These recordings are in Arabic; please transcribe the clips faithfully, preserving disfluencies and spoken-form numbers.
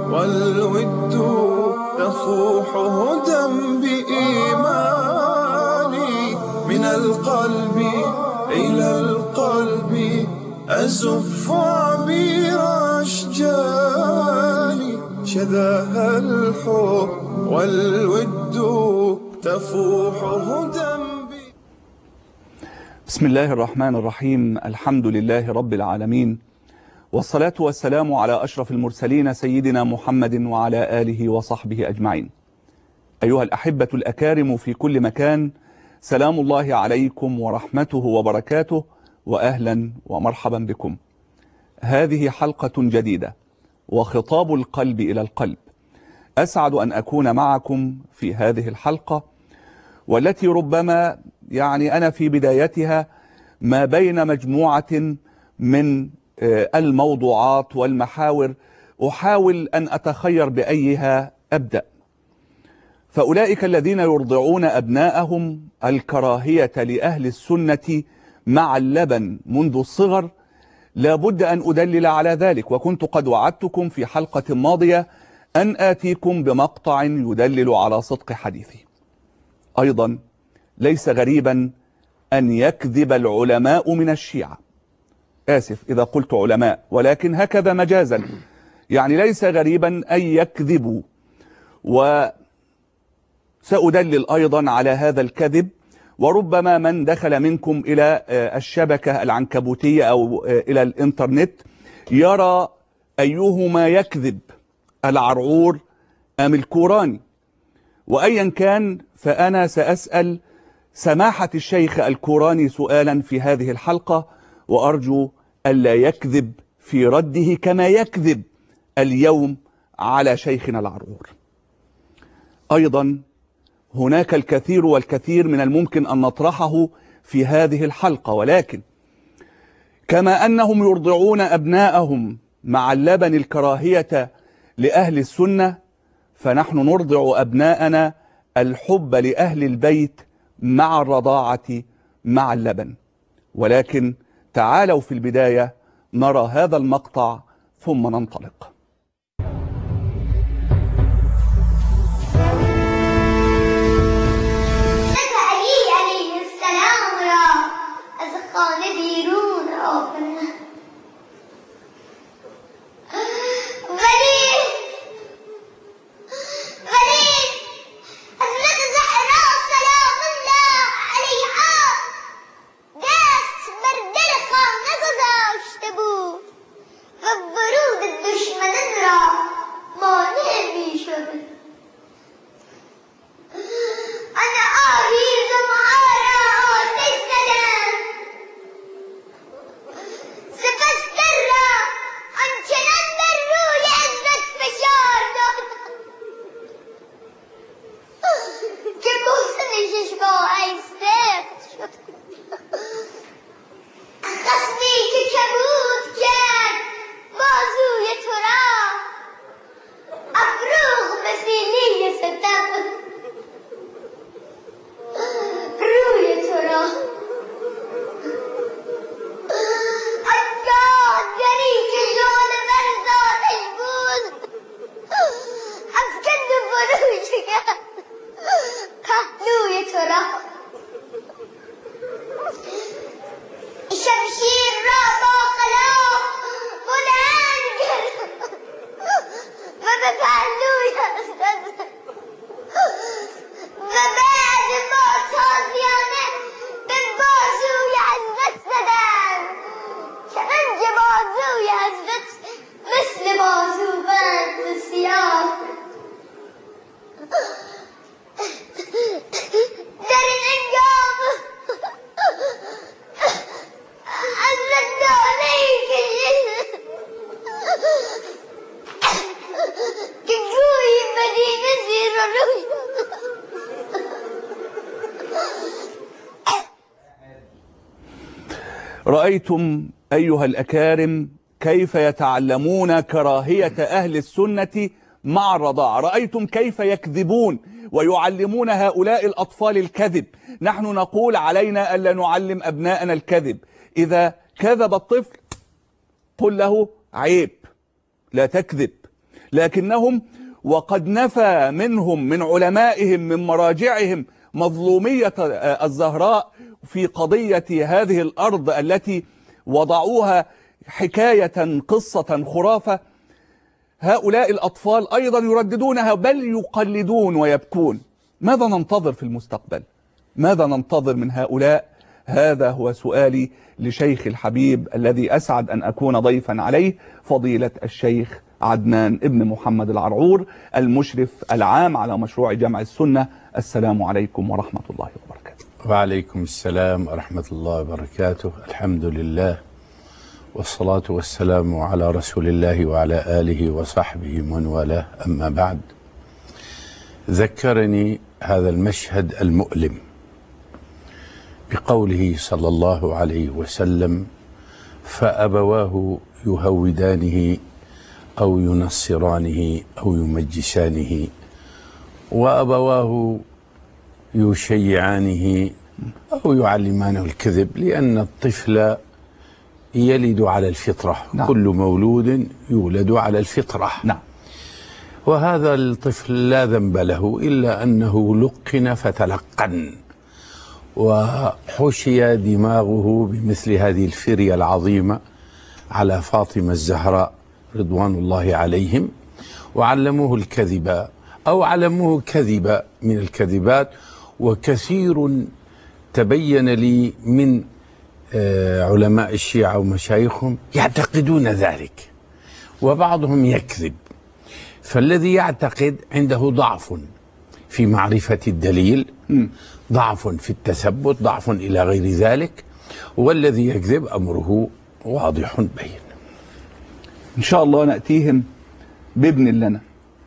والود يفوح هدى بإيماني من القلب إلى القلب أزف عبير أشجاني شذاها الحب والود تفوح هدى. بسم الله الرحمن الرحيم. الحمد لله رب العالمين، والصلاة والسلام على أشرف المرسلين سيدنا محمد وعلى آله وصحبه أجمعين. أيها الأحبة الأكارم في كل مكان، سلام الله عليكم ورحمته وبركاته، وأهلا ومرحبا بكم. هذه حلقة جديدة وخطاب القلب إلى القلب. أسعد أن أكون معكم في هذه الحلقة، والتي ربما يعني أنا في بدايتها ما بين مجموعة من الموضوعات والمحاور أحاول أن أتخير بأيها أبدأ. فأولئك الذين يرضعون أبناءهم الكراهية لأهل السنة مع اللبن منذ الصغر، لابد أن أدلل على ذلك، وكنت قد وعدتكم في حلقة ماضية أن آتيكم بمقطع يدلل على صدق حديثي. أيضا ليس غريبا أن يكذب العلماء من الشيعة. آسف إذا قلت علماء، ولكن هكذا مجازا، يعني ليس غريبا أن يكذبوا، وسأدلل أيضا على هذا الكذب. وربما من دخل منكم إلى الشبكة العنكبوتية أو إلى الإنترنت يرى أيهما يكذب، العرعور أم الكوراني. وأيا كان فأنا سأسأل سماحة الشيخ الكوراني سؤالا في هذه الحلقة، وأرجو ألا يكذب في رده كما يكذب اليوم على شيخنا العرعور. أيضا هناك الكثير والكثير من الممكن أن نطرحه في هذه الحلقة، ولكن كما أنهم يرضعون أبناءهم مع اللبن الكراهية لأهل السنة، فنحن نرضع أبناءنا الحب لأهل البيت مع الرضاعة مع اللبن. ولكن تعالوا في البداية نرى هذا المقطع ثم ننطلق. رأيتم أيها الأكارم كيف يتعلمون كراهية أهل السنة مع الرضاعة. رأيتم كيف يكذبون ويعلمون هؤلاء الأطفال الكذب. نحن نقول علينا ألا نعلم أبناءنا الكذب. إذا كذب الطفل قل له عيب، لا تكذب، لكنهم وقد نفى منهم من علمائهم من مراجعهم مظلومية الزهراء في قضية هذه الأرض التي وضعوها حكاية قصة خرافة. هؤلاء الأطفال أيضا يرددونها بل يقلدون ويبكون. ماذا ننتظر في المستقبل؟ ماذا ننتظر من هؤلاء؟ هذا هو سؤالي لشيخ الحبيب الذي أسعد أن أكون ضيفا عليه، فضيلة الشيخ عدنان ابن محمد العرعور، المشرف العام على مشروع جمع السنة. السلام عليكم ورحمة الله وبركاته. وعليكم السلام ورحمة الله وبركاته. الحمد لله والصلاة والسلام على رسول الله وعلى آله وصحبه من والاه، أما بعد. ذكرني هذا المشهد المؤلم بقوله صلى الله عليه وسلم: فأبواه يهودانه أو ينصرانه أو يمجسانه وأبواه يشيعانه أو يعلمانه الكذب، لأن الطفل يلد على الفطرة. نعم. كل مولود يولد على الفطرة. نعم. وهذا الطفل لا ذنب له إلا أنه لقن فتلقن، وحشي دماغه بمثل هذه الفرية العظيمة على فاطمة الزهراء رضوان الله عليهم، وعلموه الكذب أو علموه كذبة من الكذبات. وكثير تبين لي من علماء الشيعة ومشايخهم يعتقدون ذلك، وبعضهم يكذب. فالذي يعتقد عنده ضعف في معرفة الدليل، ضعف في التثبت، ضعف إلى غير ذلك. والذي يكذب أمره واضح بين. إن شاء الله نأتيهم بابن لنا،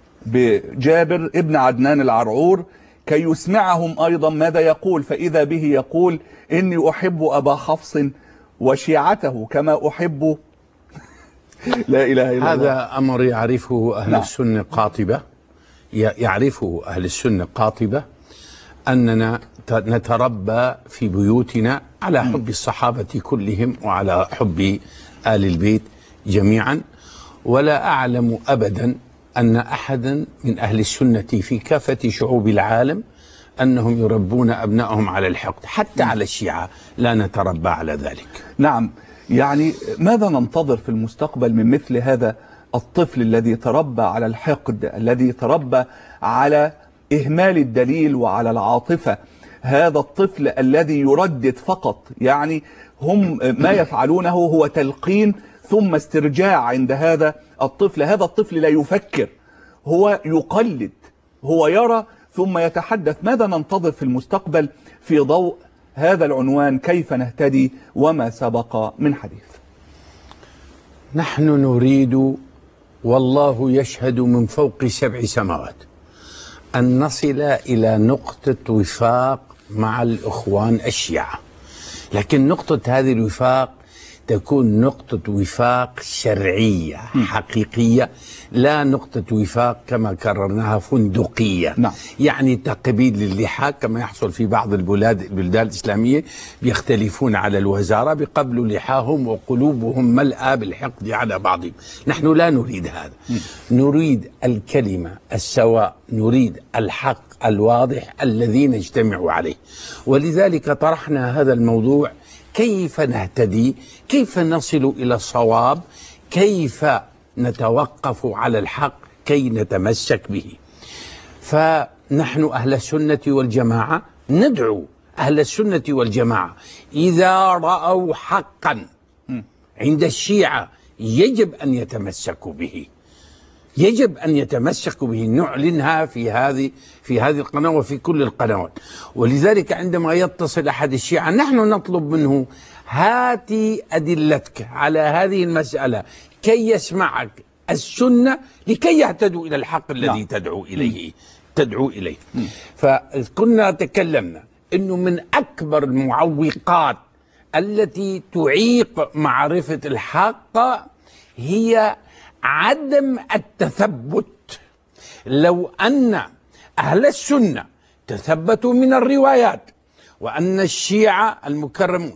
بجابر ابن عدنان العرعور، كي يسمعهم أيضا ماذا يقول. فإذا به يقول: إني أحب أبا حفص وشيعته كما أحب لا إله إلا الله. هذا أمر يعرفه أهل نعم. السنة قاطبة، يعرفه أهل السنة قاطبة، أننا نتربى في بيوتنا على حب الصحابة كلهم وعلى حب آل البيت جميعا. ولا أعلم أبدا أن أحدا من أهل السنة في كافة شعوب العالم أنهم يربون أبنائهم على الحقد، حتى على الشيعة لا نتربى على ذلك. نعم. يعني ماذا ننتظر في المستقبل من مثل هذا الطفل الذي تربى على الحقد، الذي تربى على إهمال الدليل وعلى العاطفة، هذا الطفل الذي يردد فقط؟ يعني هم ما يفعلونه هو تلقين ثم استرجاع عند هذا الطفل. هذا الطفل لا يفكر، هو يقلد، هو يرى ثم يتحدث. ماذا ننتظر في المستقبل في ضوء هذا العنوان؟ كيف نهتدي وما سبق من حديث؟ نحن نريد، والله يشهد من فوق سبع سماوات، أن نصل إلى نقطة وفاق مع الإخوان الشيعة. لكن نقطة هذه الوفاق تكون نقطة وفاق شرعية حقيقية، لا نقطة وفاق كما كررناها فندقية. نعم. يعني تقبيل للحى كما يحصل في بعض البلاد البلدان الإسلامية، بيختلفون على الوزارة بقبلوا لحاهم وقلوبهم ملأى بالحقد على بعضهم. نحن لا نريد هذا. م. نريد الكلمة السواء، نريد الحق الواضح الذي نجتمع عليه. ولذلك طرحنا هذا الموضوع: كيف نهتدي؟ كيف نصل إلى الصواب؟ كيف نتوقف على الحق كي نتمسك به؟ فنحن أهل السنة والجماعة ندعو أهل السنة والجماعة إذا رأوا حقا عند الشيعة يجب أن يتمسكوا به، يجب أن يتمسكوا به. نعلنها في هذه في هذه القناة وفي كل القنوات. ولذلك عندما يتصل أحد الشيعة نحن نطلب منه: هاتي أدلتك على هذه المسألة كي يسمعك السنة لكي يهتدوا إلى الحق الذي تدعو إليه تدعو إليه. فكنا تكلمنا إنه من أكبر المعوقات التي تعيق معرفة الحق هي عدم التثبت. لو أن أهل السنة تثبتوا من الروايات، وأن الشيعة المكرمون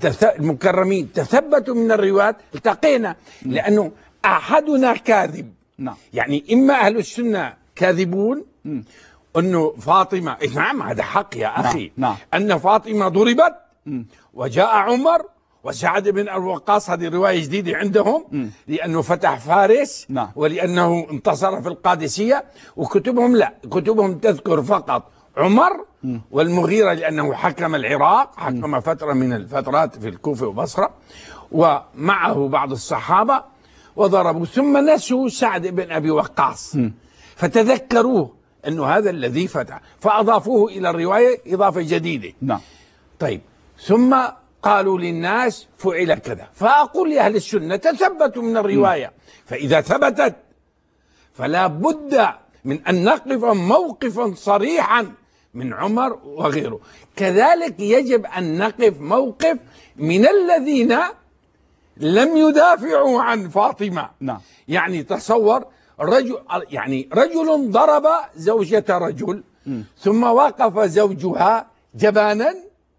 المكرمين تثبتوا من الروايات، التقينا. لأنه أحدنا كاذب نعم. يعني إما أهل السنة كاذبون م. أنه فاطمة، نعم هذا حق يا أخي، نعم. أن فاطمة ضربت م. وجاء عمر وسعد بن أبي وقاص، هذه رواية جديدة عندهم م. لأنه فتح فارس نعم. ولأنه انتصر في القادسية، وكتبهم لا، كتبهم تذكر فقط عمر م. والمغيرة لأنه حكم العراق، حكم م. فترة من الفترات في الكوفة وبصرة، ومعه بعض الصحابة وضربوا، ثم نسوا سعد بن أبي وقاص م. فتذكروه أنه هذا الذي فتح، فأضافوه إلى الرواية إضافة جديدة. نعم. طيب، ثم قالوا للناس فعل كذا، فأقول لأهل السنة تثبتوا من الرواية، فإذا ثبتت فلا بد من أن نقف موقفا صريحا من عمر وغيره. كذلك يجب أن نقف موقف من الذين لم يدافعوا عن فاطمة. نعم. يعني تصور رجل، يعني رجل ضرب زوجة رجل م. ثم وقف زوجها جبانا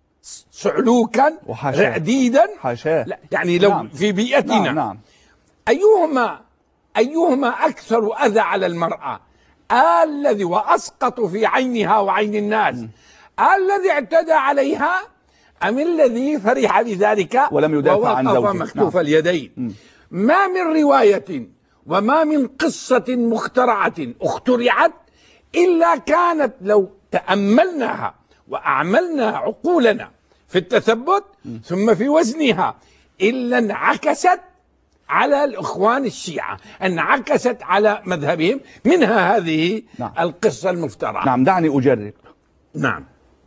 صعلوكا وحاشاه. رعديدا، حاشاه. لا يعني لو نعم. في بيئتنا نعم. نعم. أيهما أيهما أكثر أذى على المرأة؟ الذي وأسقط في عينها وعين الناس، الذي اعتدى عليها، أم الذي فرح بذلك ولم يدافع عن زوجه مكتوف نعم. اليدين؟ م. ما من رواية وما من قصة مخترعة اخترعت إلا كانت لو تأملناها وأعملنا عقولنا في التثبت م. ثم في وزنها إلا انعكست على الإخوان الشيعة، انعكست على مذهبهم، منها هذه نعم. القصة المفترعة. نعم. دعني أجرب. نعم.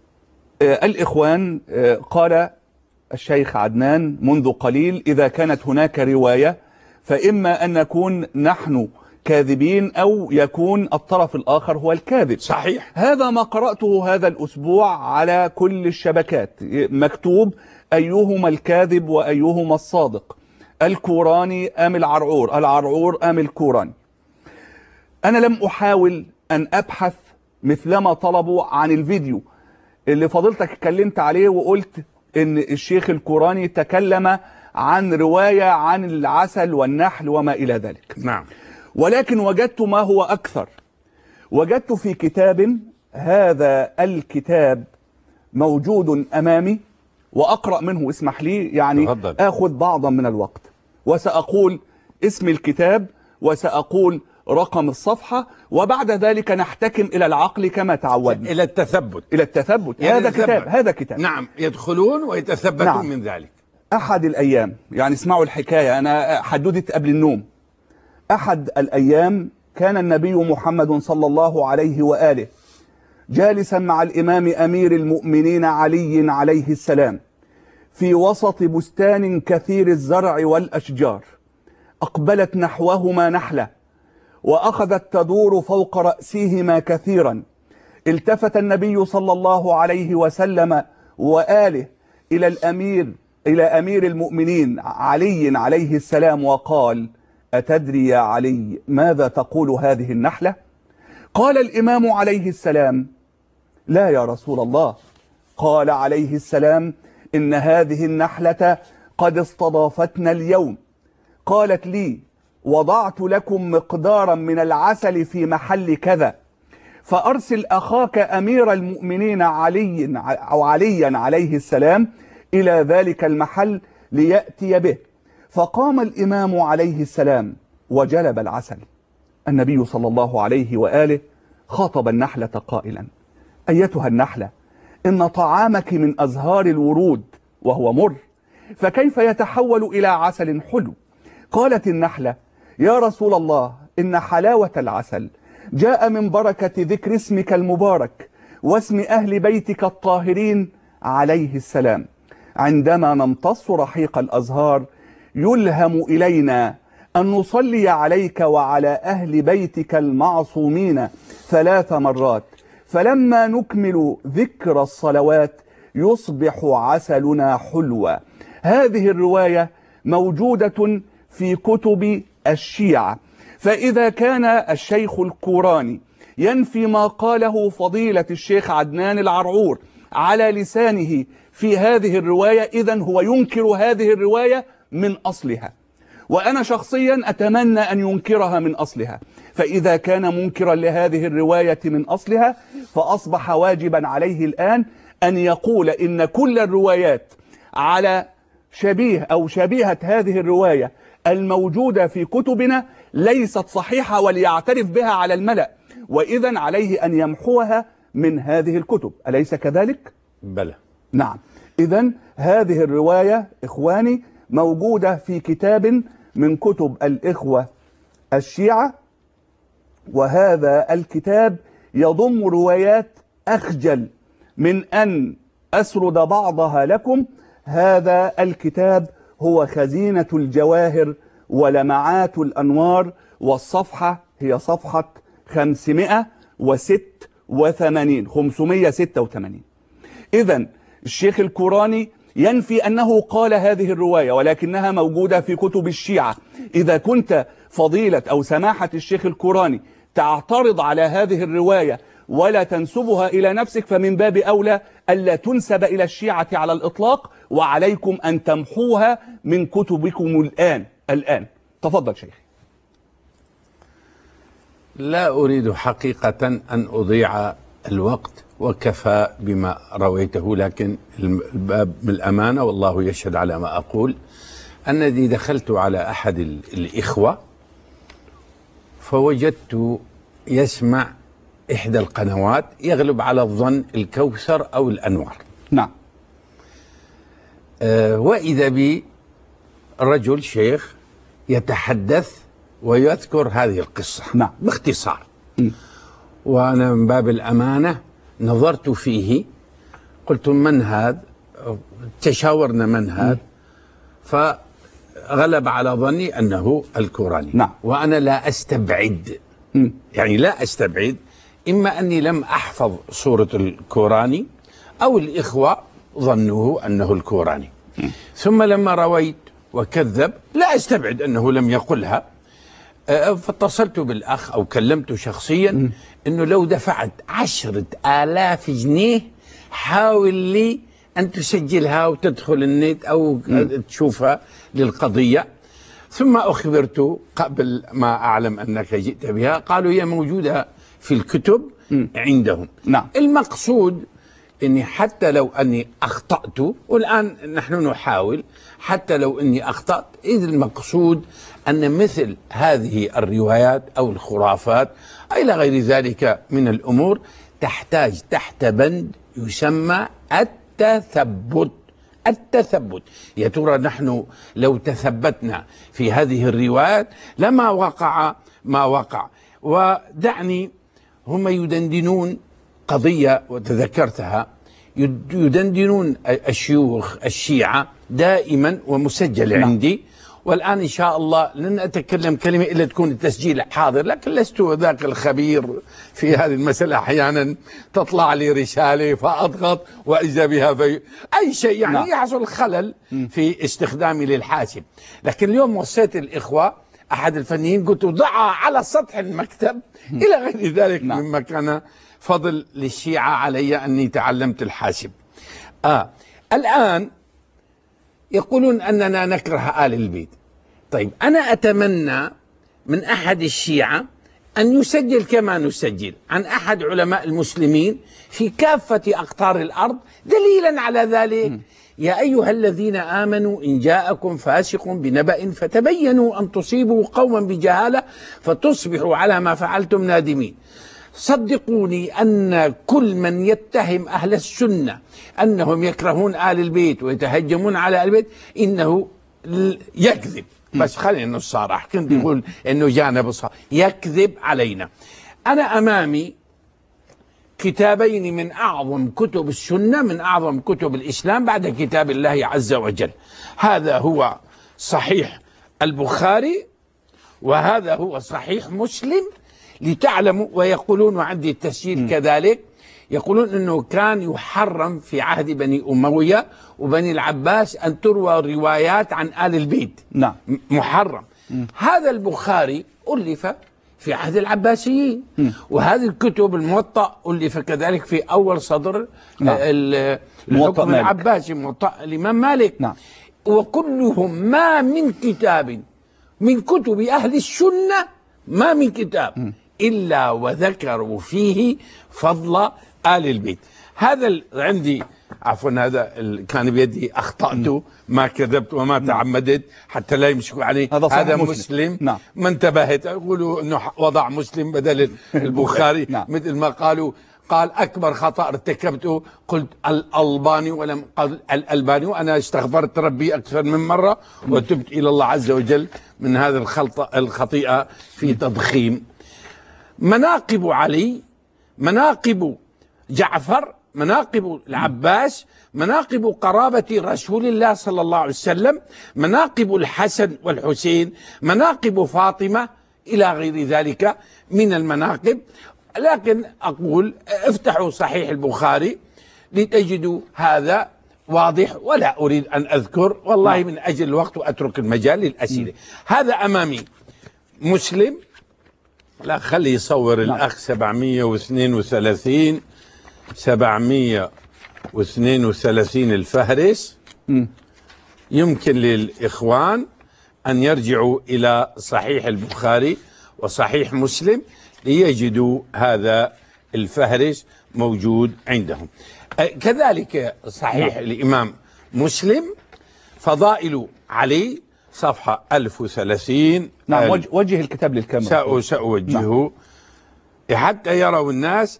آه الإخوان آه قال الشيخ عدنان منذ قليل إذا كانت هناك رواية فإما أن نكون نحن كاذبين أو يكون الطرف الآخر هو الكاذب. صحيح. هذا ما قرأته هذا الأسبوع على كل الشبكات، مكتوب أيهما الكاذب وأيهما الصادق، الكوراني أم العرعور، العرعور أم الكوراني. أنا لم أحاول أن أبحث مثلما طلبوا عن الفيديو اللي فضلتك اتكلمت عليه وقلت إن الشيخ الكوراني تكلم عن رواية عن العسل والنحل وما إلى ذلك. نعم. ولكن وجدت ما هو أكثر، وجدت في كتاب، هذا الكتاب موجود أمامي وأقرأ منه، اسمح لي يعني تفضل. آخذ بعضا من الوقت، وسأقول اسم الكتاب وسأقول رقم الصفحة، وبعد ذلك نحتكم إلى العقل كما تعودنا، إلى التثبت. إلى التثبت. هذا كتاب، هذا كتاب. نعم، يدخلون ويتثبتون. نعم. من ذلك. أحد الأيام، يعني اسمعوا الحكاية، أنا حددت قبل النوم. أحد الأيام كان النبي محمد صلى الله عليه وآله جالسا مع الإمام أمير المؤمنين علي عليه السلام في وسط بستان كثير الزرع والأشجار، أقبلت نحوهما نحلة وأخذت تدور فوق رأسهما كثيرا. التفت النبي صلى الله عليه وسلم وآله إلى الأمير إلى أمير المؤمنين علي عليه السلام وقال: أتدري يا علي ماذا تقول هذه النحلة؟ قال الإمام عليه السلام: لا يا رسول الله. قال عليه السلام: إن هذه النحلة قد استضافتنا اليوم، قالت لي: وضعت لكم مقدارا من العسل في محل كذا، فأرسل أخاك أمير المؤمنين علي أو عليا عليه السلام إلى ذلك المحل ليأتي به. فقام الإمام عليه السلام وجلب العسل. النبي صلى الله عليه وآله خاطب النحلة قائلا: أيتها النحلة، إن طعامك من أزهار الورود وهو مر، فكيف يتحول إلى عسل حلو؟ قالت النحلة: يا رسول الله، إن حلاوة العسل جاء من بركة ذكر اسمك المبارك واسم أهل بيتك الطاهرين عليه السلام. عندما نمتص رحيق الأزهار يلهم إلينا أن نصلي عليك وعلى أهل بيتك المعصومين ثلاث مرات، فلما نكمل ذكر الصلوات يصبح عسلنا حلوا. هذه الرواية موجودة في كتب الشيعة. فإذا كان الشيخ الكوراني ينفي ما قاله فضيلة الشيخ عدنان العرعور على لسانه في هذه الرواية، إذن هو ينكر هذه الرواية من أصلها. وأنا شخصيا أتمنى أن ينكرها من أصلها. فإذا كان منكرا لهذه الرواية من أصلها فأصبح واجبا عليه الآن أن يقول إن كل الروايات على شبيه أو شبيهة هذه الرواية الموجودة في كتبنا ليست صحيحة وليعترف بها على الملأ، وإذا عليه أن يمحوها من هذه الكتب. أليس كذلك؟ بلى. نعم. إذا هذه الرواية إخواني موجودة في كتاب من كتب الإخوة الشيعة، وهذا الكتاب يضم روايات أخجل من أن أسرد بعضها لكم. هذا الكتاب هو خزينة الجواهر ولمعات الأنوار، والصفحة هي صفحة خمسمائة وستة وثمانين خمسمائة وستة وثمانين. إذن الشيخ الكوراني ينفي أنه قال هذه الرواية، ولكنها موجودة في كتب الشيعة. إذا كنت فضيلة أو سماحة الشيخ الكوراني تعترض على هذه الرواية ولا تنسبها إلى نفسك، فمن باب أولى ألا تنسب إلى الشيعة على الإطلاق، وعليكم أن تمحوها من كتبكم الآن الآن. تفضل شيخ. لا أريد حقيقة أن أضيع الوقت، وكفى بما رويته، لكن الباب بالأمانة والله يشهد على ما أقول أنني دخلت على أحد الإخوة فوجدت يسمع إحدى القنوات يغلب على الظن الكوثر أو الأنوار. نعم. أه وإذا بي رجل شيخ يتحدث ويذكر هذه القصة. نعم. باختصار. م. وأنا من باب الأمانة نظرت فيه، قلت من هذا؟ تشاورنا من هذا؟ فغلب على ظني أنه الكوراني. نعم. وأنا لا أستبعد، م. يعني لا أستبعد، إما أني لم أحفظ صورة الكوراني أو الإخوة ظنوه أنه الكوراني. م. ثم لما رويت وكذب لا أستبعد أنه لم يقلها. فاتصلت بالأخ أو كلمته شخصيا م. أنه لو دفعت عشرة آلاف جنيه حاول لي أن تسجلها وتدخل النت أو م. تشوفها للقضية. ثم أخبرت قبل ما أعلم أنك جئت بها، قالوا هي موجودة في الكتب م. عندهم. نعم. المقصود أني حتى لو أني أخطأت، والآن نحن نحاول حتى لو أني أخطأت، إذ المقصود أن مثل هذه الروايات أو الخرافات إلى غير ذلك من الأمور تحتاج تحت بند يسمى التثبت. التثبت يا ترى نحن لو تثبتنا في هذه الروايات لما وقع ما وقع. ودعني، هم يدندنون قضية وتذكرتها، يدندنون الشيوخ الشيعة دائما ومسجل عندي، والآن إن شاء الله لن أتكلم كلمة إلا تكون التسجيل حاضر، لكن لست ذاك الخبير في هذه المسألة. أحيانا تطلع لي رسالة فأضغط وإذا بها في أي شيء، يعني نعم. يحصل خلل في استخدامي للحاسب. لكن اليوم وصيت الإخوة أحد الفنيين قلت ضعها على سطح المكتب إلى غير ذلك نعم. مما كان فضل للشيعة علي أني تعلمت الحاسب. آه الآن يقولون أننا نكره آل البيت. طيب أنا أتمنى من أحد الشيعة أن يسجل كما نسجل عن أحد علماء المسلمين في كافة أقطار الأرض دليلا على ذلك. م. يا أيها الذين آمنوا إن جاءكم فاسق بنبأ فتبينوا أن تصيبوا قوما بجهالة فتصبحوا على ما فعلتم نادمين. صدقوني أن كل من يتهم أهل السنة أنهم يكرهون آل البيت ويتهجمون على آل البيت إنه يكذب. بس خلينا نصارح، كنت يقول إنه جانا بصار يكذب علينا. أنا أمامي كتابين من أعظم كتب السنة، من أعظم كتب الإسلام بعد كتاب الله عز وجل. هذا هو صحيح البخاري وهذا هو صحيح مسلم، لتعلموا. ويقولون، وعندي التسجيل كذلك، يقولون أنه كان يحرم في عهد بني أموية وبني العباس أن تروى روايات عن آل البيت. نعم. محرم. م. هذا البخاري ألف في عهد العباسيين، م. وهذه الكتب الموطأ ألف كذلك في أول صدر نعم. الحكم العباسي، موطأ الإمام مالك. نعم. وكلهم ما من كتاب من كتب أهل السنة ما من كتاب إلا وذكروا فيه فضل آل البيت. هذا ال- عندي عفوا هذا ال- كان بيدي أخطأت ما كذبت وما تعمدت حتى لا يمسكوا عليه. هذا صحيح هذا مسلم. مسلم. نعم. ما انتبهت يقولوا أنه ح- وضع مسلم بدل البخاري. نعم. مثل ما قالوا قال أكبر خطأ ارتكبته قلت الألباني ولم قال الألباني، وأنا استغفرت ربي أكثر من مرة وتبت إلى الله عز وجل من هذا الخلطة الخطيئة في تضخيم. مناقب علي، مناقب جعفر، مناقب العباس، مناقب قرابة رسول الله صلى الله عليه وسلم، مناقب الحسن والحسين، مناقب فاطمة إلى غير ذلك من المناقب. لكن أقول افتحوا صحيح البخاري لتجدوا هذا واضح، ولا أريد أن أذكر والله من أجل الوقت وأترك المجال للأسئلة. هذا أمامي مسلم، لا خلي يصور الأخ سبعمئة واثنين وثلاثين سبعمئة واثنين وثلاثين الفهرس. يمكن للإخوان أن يرجعوا إلى صحيح البخاري وصحيح مسلم ليجدوا هذا الفهرس موجود عندهم. أه، كذلك صحيح نعم. الإمام مسلم فضائل علي صفحة ألف وثلاثين. نعم. وجه, وجه الكتاب للكاميرا. سأوجهه نعم. حتى يروا الناس.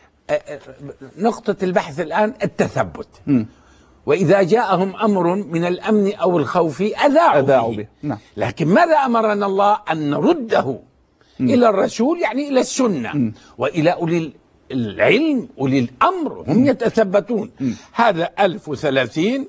نقطة البحث الآن التثبت. م. وإذا جاءهم أمر من الأمن أو الخوف أذاعوا, أذاعوا به. به. نعم. لكن ماذا أمرنا الله أن نرده م. إلى الرسول، يعني إلى السنة م. وإلى أولي العلم أولي الأمر هم م. يتثبتون. م. هذا ألف وثلاثين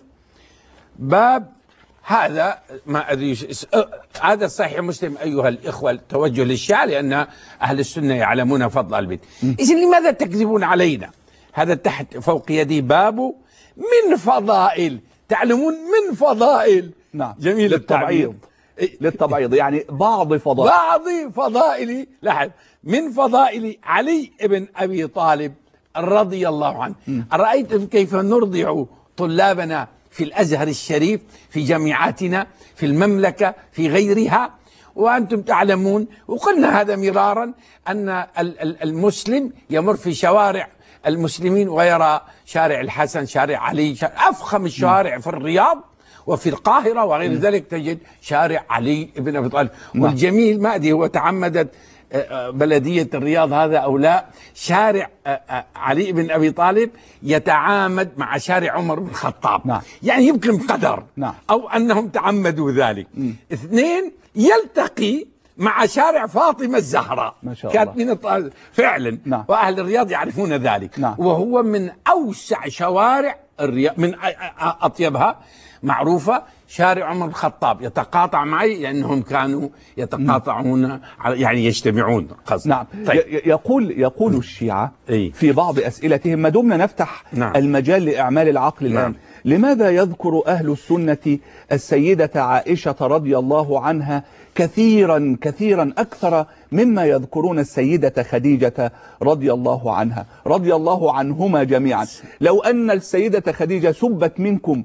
باب. هذا ما أدري هذا صحيح مسلم أيها الإخوة. توجه للشيعة لأن أهل السنة يعلمون فضل البيت. إذن لماذا تكذبون علينا؟ هذا تحت فوق يدي باب من فضائل، تعلمون من فضائل. نعم. جميل للتبعيض. للتبعيض يعني بعض فضائل بعض فضائل لحظة من فضائل علي بن أبي طالب رضي الله عنه. أرأيتم كيف نرضع طلابنا في الأزهر الشريف في جامعاتنا في المملكة في غيرها، وأنتم تعلمون وقلنا هذا مرارا أن المسلم يمر في شوارع المسلمين ويرى شارع الحسن، شارع علي، شارع أفخم الشوارع في الرياض وفي القاهرة وغير ذلك تجد شارع علي بن أبي طالب. والجميل ما أدري هو تعمدت بلدية الرياض هذا أو لا، شارع علي بن أبي طالب يتعامد مع شارع عمر بن الخطاب. نعم. يعني يمكن قدر. نعم. أو أنهم تعمدوا ذلك. م. اثنين يلتقي مع شارع فاطمة الزهراء ما شاء الله. كانت من الط... فعلا. نعم. وأهل الرياض يعرفون ذلك. نعم. وهو من أوسع شوارع الرياض، من أطيبها معروفة شارع عمر بن الخطاب. يتقاطع معي لأنهم كانوا يتقاطعون يعني يجتمعون قصد. نعم. طيب. يقول يقول الشيعة أي. في بعض أسئلتهم ما دمنا نفتح نعم. المجال لإعمال العقل نعم. الآن، لماذا يذكر أهل السنة السيدة عائشة رضي الله عنها كثيرا كثيرا أكثر مما يذكرون السيدة خديجة رضي الله عنها رضي الله عنهما جميعا؟ لو أن السيدة خديجة سبت منكم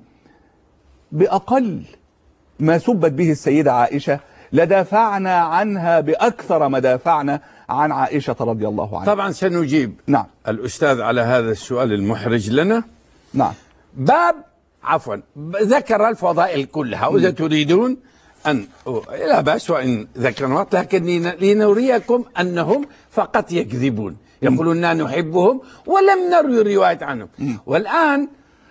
بأقل ما سبت به السيدة عائشة لدافعنا عنها بأكثر ما دافعنا عن عائشة رضي الله عنها. طبعا سنجيب نعم. الأستاذ على هذا السؤال المحرج لنا. نعم. باب عفوا ذكر الفضائل كلها، وإذا تريدون أن لا بأس وإن ذكرنا وقت، لكن لنريكم أنهم فقط يكذبون، يقولون نحبهم ولم نروي رواية عنهم. والآن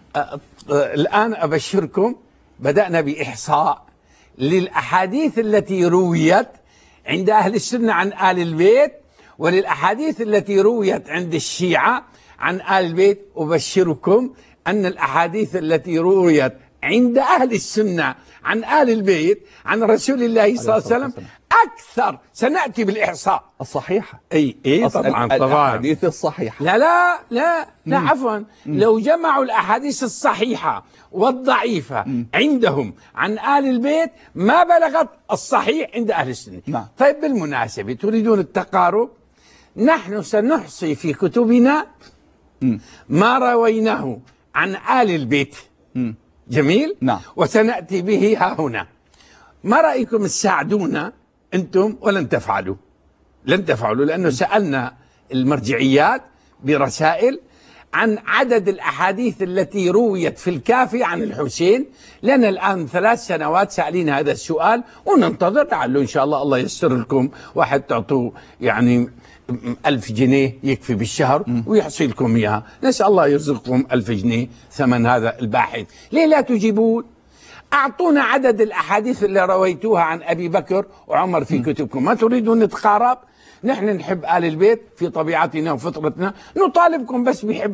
الآن أبشركم بدأنا بإحصاء للأحاديث التي رويت عند أهل السنة عن آل البيت وللأحاديث التي رويت عند الشيعة عن آل البيت. أبشركم أن الأحاديث التي رويت عند أهل السنة عن آل البيت عن رسول الله صلى الله عليه وسلم أكثر. سنأتي بالإحصاء الصحيحة. أي إيه طبعا طبعا الأحاديث الصحيحة. لا لا لا لا عفوا لو جمعوا الأحاديث الصحيحة والضعيفة مم. عندهم عن آل البيت ما بلغت الصحيح عند أهل السنة. نعم. طيب بالمناسبة تريدون التقارب؟ نحن سنحصي في كتبنا مم. ما رويناه عن آل البيت. مم. جميل. نعم. وسنأتي به ها هنا. ما رأيكم تساعدونا أنتم ولن تفعلوا؟ لن تفعلوا، لأنه سألنا المرجعيات برسائل عن عدد الأحاديث التي رويت في الكافي عن الحسين. لنا الآن ثلاث سنوات سألين هذا السؤال، وننتظر لعله إن شاء الله الله ييسر لكم واحد تعطوه يعني ألف جنيه يكفي بالشهر ويحصي لكم إياها. نسأل الله يرزقكم ألف جنيه ثمن هذا الباحث. ليه لا تجيبون؟ أعطونا عدد الأحاديث اللي رويتوها عن أبي بكر وعمر في كتبكم. ما تريدون نتقارب؟ نحن نحب آل البيت في طبيعتنا وفطرتنا، نطالبكم بس بحب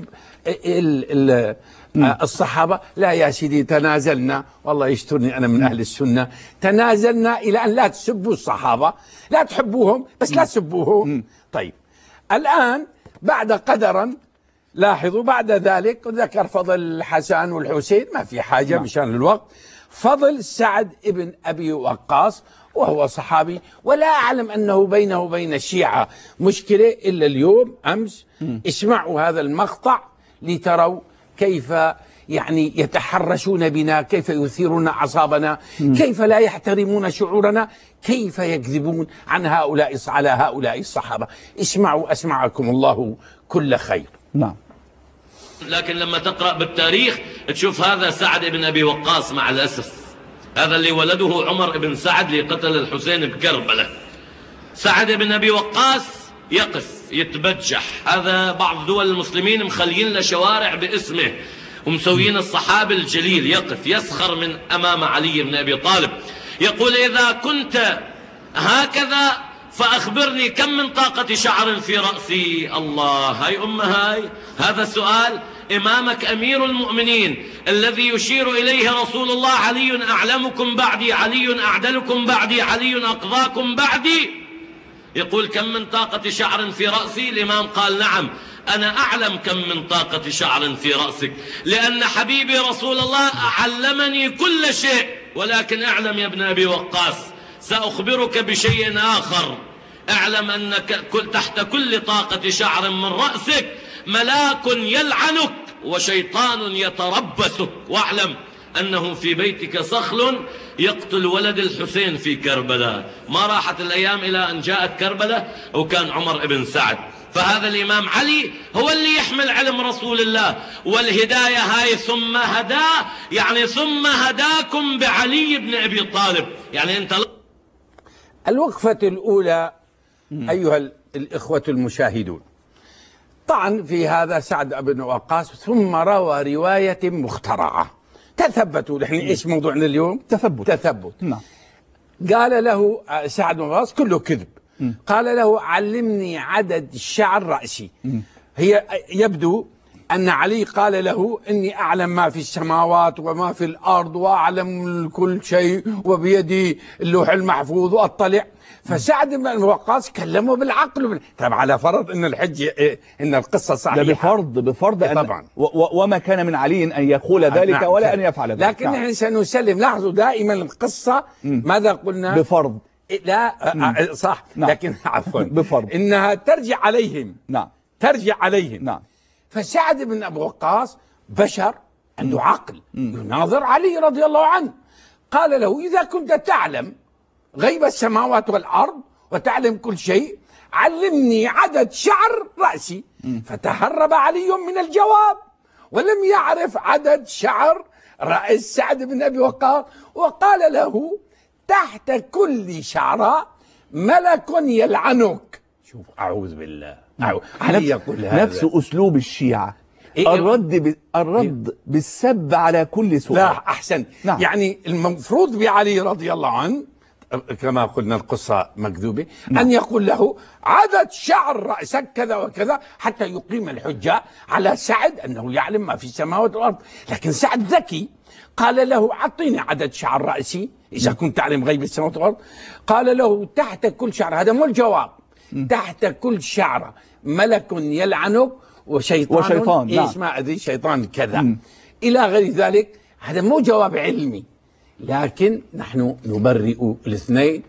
ال ال الصحابة. لا يا سيدي، تنازلنا، والله يسترني أنا من أهل السنة، تنازلنا إلى أن لا تسبوا الصحابة، لا تحبوهم بس لا تسبوهم. طيب الآن بعد قدرا، لاحظوا بعد ذلك ذكر فضل الحسن والحسين، ما في حاجة مشان الوقت. فضل سعد ابن أبي وقاص وهو صحابي، ولا أعلم أنه بينه وبين الشيعة مشكلة إلا اليوم أمس. اسمعوا هذا المقطع لتروا كيف يعني يتحرشون بنا، كيف يثيرون أعصابنا، كيف لا يحترمون شعورنا، كيف يكذبون عن هؤلاء على هؤلاء الصحابة. اسمعوا أسمعكم الله كل خير. نعم. لكن لما تقرأ بالتاريخ تشوف هذا سعد بن أبي وقاص، مع الأسف هذا اللي ولده عمر بن سعد لقتل الحسين بكربلاء. سعد بن أبي وقاص يقف يتبجح، هذا بعض دول المسلمين مخلين له شوارع باسمه ومسويين الصحابي الجليل، يقف يسخر من أمام علي بن أبي طالب، يقول إذا كنت هكذا فأخبرني كم من طاقة شعر في رأسي. الله، هاي أم هاي، هذا السؤال إمامك أمير المؤمنين الذي يشير إليه رسول الله: علي أعلمكم بعدي، علي أعدلكم بعدي، علي أقضاكم بعدي. يقول كم من طاقة شعر في رأسي؟ الإمام قال نعم، أنا أعلم كم من طاقة شعر في رأسك، لأن حبيبي رسول الله علمني كل شيء. ولكن اعلم يا ابن أبي وقاص، سأخبرك بشيء آخر، اعلم أنك تحت كل طاقة شعر من رأسك ملاك يلعنك وشيطان يتربصك، واعلم أنه في بيتك صخل يقتل ولد الحسين في كربلاء. ما راحت الأيام إلى أن جاءت كربلاء وكان عمر بن سعد. فهذا الإمام علي هو اللي يحمل علم رسول الله، والهداية هاي ثم هداه، يعني ثم هداكم بعلي بن أبي طالب. يعني أنت الوقفة الأولى أيها الإخوة المشاهدون، طعن في هذا سعد بن وقاص، ثم روى رواية مخترعة. تثبتوا، نحن ايش موضوعنا اليوم؟ تثبت. تثبت. نعم. قال له سعد بن وقاص كله كذب. م. قال له علمني عدد شعر رأسي. م. هي يبدو أن علي قال له إني أعلم ما في السماوات وما في الأرض وأعلم كل شيء وبيدي اللوح المحفوظ وأطلع. فسعد بن وقاص كلمه بالعقل وبال... طب على فرض ان الحج ان القصه صحيحه، ده بفرض بفرض أن طبعا و و وما كان من علي ان يقول ذلك نعم. ولا ان يفعل ذلك. لكن نحن نعم. سنسلم. لاحظوا دائما القصه ماذا قلنا؟ بفرض. لا مم. صح نعم. لكن عفوا بفرض انها ترجع عليهم. نعم ترجع عليهم. نعم. فسعد بن ابي وقاص بشر عنده عقل، يناظر علي رضي الله عنه. قال له اذا كنت تعلم غيب السماوات والأرض وتعلم كل شيء، علمني عدد شعر رأسي. فتهرب علي من الجواب ولم يعرف عدد شعر رأس سعد بن أبي وقاص، وقال له تحت كل شعراء ملك يلعنك. شوف، أعوذ بالله. أعوذ. علي يقول هذا نفس أسلوب الشيعة. إيه الرد ب... الرد إيه؟ بالسب على كل سؤال. لا أحسن. نعم. يعني المفروض بعلي رضي الله عنه كما قلنا القصة مكذوبة. نعم. أن يقول له عدد شعر رأسك كذا وكذا حتى يقيم الحجة على سعد أنه يعلم ما في السماوات والأرض. لكن سعد ذكي، قال له أعطيني عدد شعر رأسي إذا كنت تعلم غيب السماوات والأرض. قال له تحت كل شعر، هذا مو الجواب، تحت كل شعر ملك يلعنك وشيطان, وشيطان إيش نعم. ما أدري شيطان كذا م. إلى غير ذلك. هذا مو جواب علمي، لكن نحن نبرئ الاثنين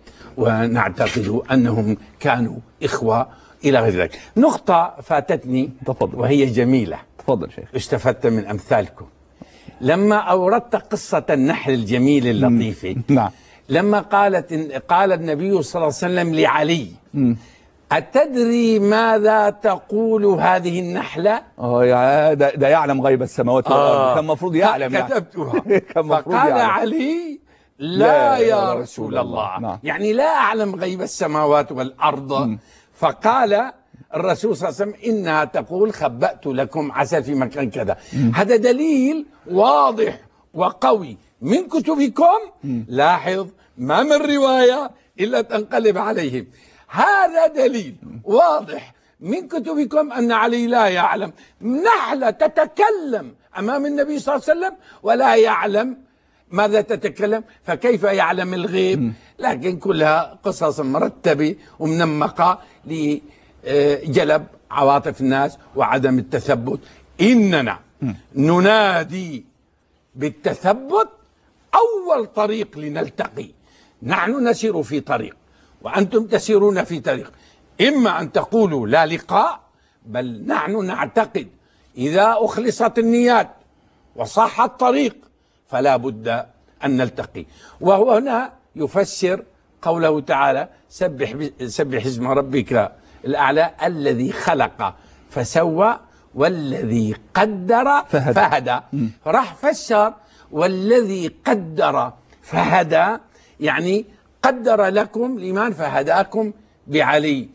ونعتقد أنهم كانوا إخوة إلى غير ذلك. نقطة فاتتني تفضل. وهي جميلة. تفضل شيخ. استفدت من أمثالكم لما أوردت قصة النحل الجميل اللطيفة. نعم. لما قالت قال النبي صلى الله عليه وسلم لعلي م. أتدري ماذا تقول هذه النحلة؟ اه يا ده, ده يعلم غيب السماوات والأرض. آه كان المفروض يعلم يعني. كتبتها كان فقال يعلم. علي لا, لا يا رسول, رسول الله, الله. نعم. يعني لا أعلم غيب السماوات والأرض. م. فقال الرسول صلى الله عليه وسلم إنها تقول خبأت لكم عسل في مكان كذا. م. هذا دليل واضح وقوي من كتبكم. م. لاحظ ما من رواية إلا تنقلب عليهم. هذا دليل واضح من كتبكم أن علي لا يعلم. نحلة تتكلم أمام النبي صلى الله عليه وسلم ولا يعلم ماذا تتكلم، فكيف يعلم الغيب؟ لكن كلها قصص مرتبة ومنمقة لجلب عواطف الناس وعدم التثبت. إننا ننادي بالتثبت أول طريق لنلتقي. نحن نسير في طريق وأنتم تسيرون في طريق، إما أن تقولوا لا لقاء، بل نحن نعتقد إذا أخلصت النيات وصح الطريق فلا بد أن نلتقي. وهو هنا يفسر قوله تعالى سبح, سبح اسم ربك الأعلى الذي خلق فسوى والذي قدر فهدى, فهدى. راح فسر والذي قدر فهدى، يعني قدر لكم الإيمان فهداكم بعلي.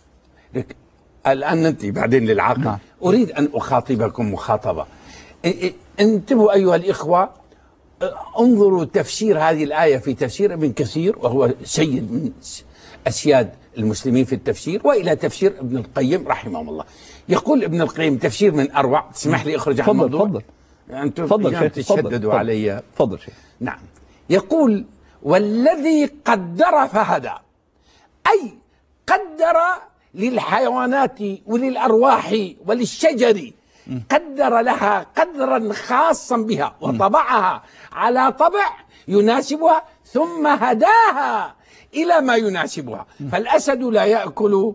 الآن ننتهي بعدين للعقل. نعم. أريد أن أخاطبكم مخاطبة. انتبهوا أيها الإخوة، انظروا تفسير هذه الآية في تفسير ابن كثير وهو سيد من أسياد المسلمين في التفسير، وإلى تفسير ابن القيم رحمه الله. يقول ابن القيم تفسير من أروع. تسمح لي أخرج عن الموضوع؟ تفضل أنتم تفضل تشددوا علي. تفضل شيخ. نعم. يقول والذي قدر فهدى، أي قدر للحيوانات وللأرواح وللشجر، قدر لها قدرا خاصا بها وطبعها على طبع يناسبها ثم هداها إلى ما يناسبها. فالأسد لا يأكل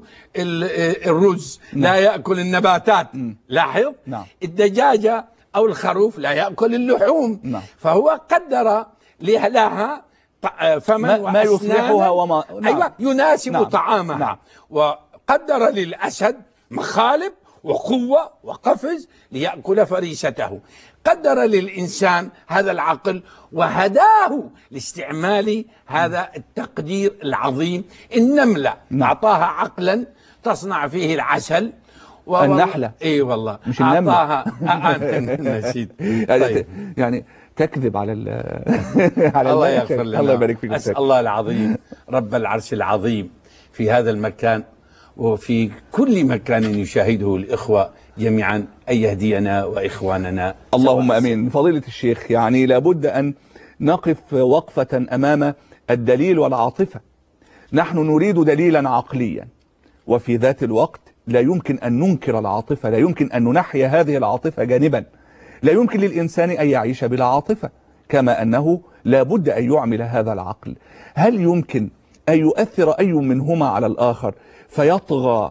الرز، لا يأكل النباتات. لاحظ. الدجاجة أو الخروف لا يأكل اللحوم. فهو قدر لها فمن ما يصلحها وما نعم. أيوة يناسب نعم. طعامها. نعم. وقدر للأسد مخالب وقوة وقفز ليأكل فريسته. قدر للإنسان هذا العقل وهداه لاستعمال هذا التقدير العظيم. النملة نعم. أعطاها عقلا تصنع فيه العسل. النحلة اي والله مش النملة. أعطاها أنت نسيت. طيب. يعني تكذب على ال على الله يغفر لنا. الله يبارك فيك. أسأل الله العظيم رب العرش العظيم في هذا المكان وفي كل مكان يشاهده الإخوة جميعا أن يهدينا وإخواننا. اللهم أمين. فضيلة الشيخ، يعني لابد أن نقف وقفة أمام الدليل والعاطفة. نحن نريد دليلا عقليا، وفي ذات الوقت لا يمكن أن ننكر العاطفة، لا يمكن أن ننحي هذه العاطفة جانبا. لا يمكن للإنسان أن يعيش بلا عاطفة، كما أنه لا بد أن يعمل هذا العقل. هل يمكن أن يؤثر أي منهما على الآخر فيطغى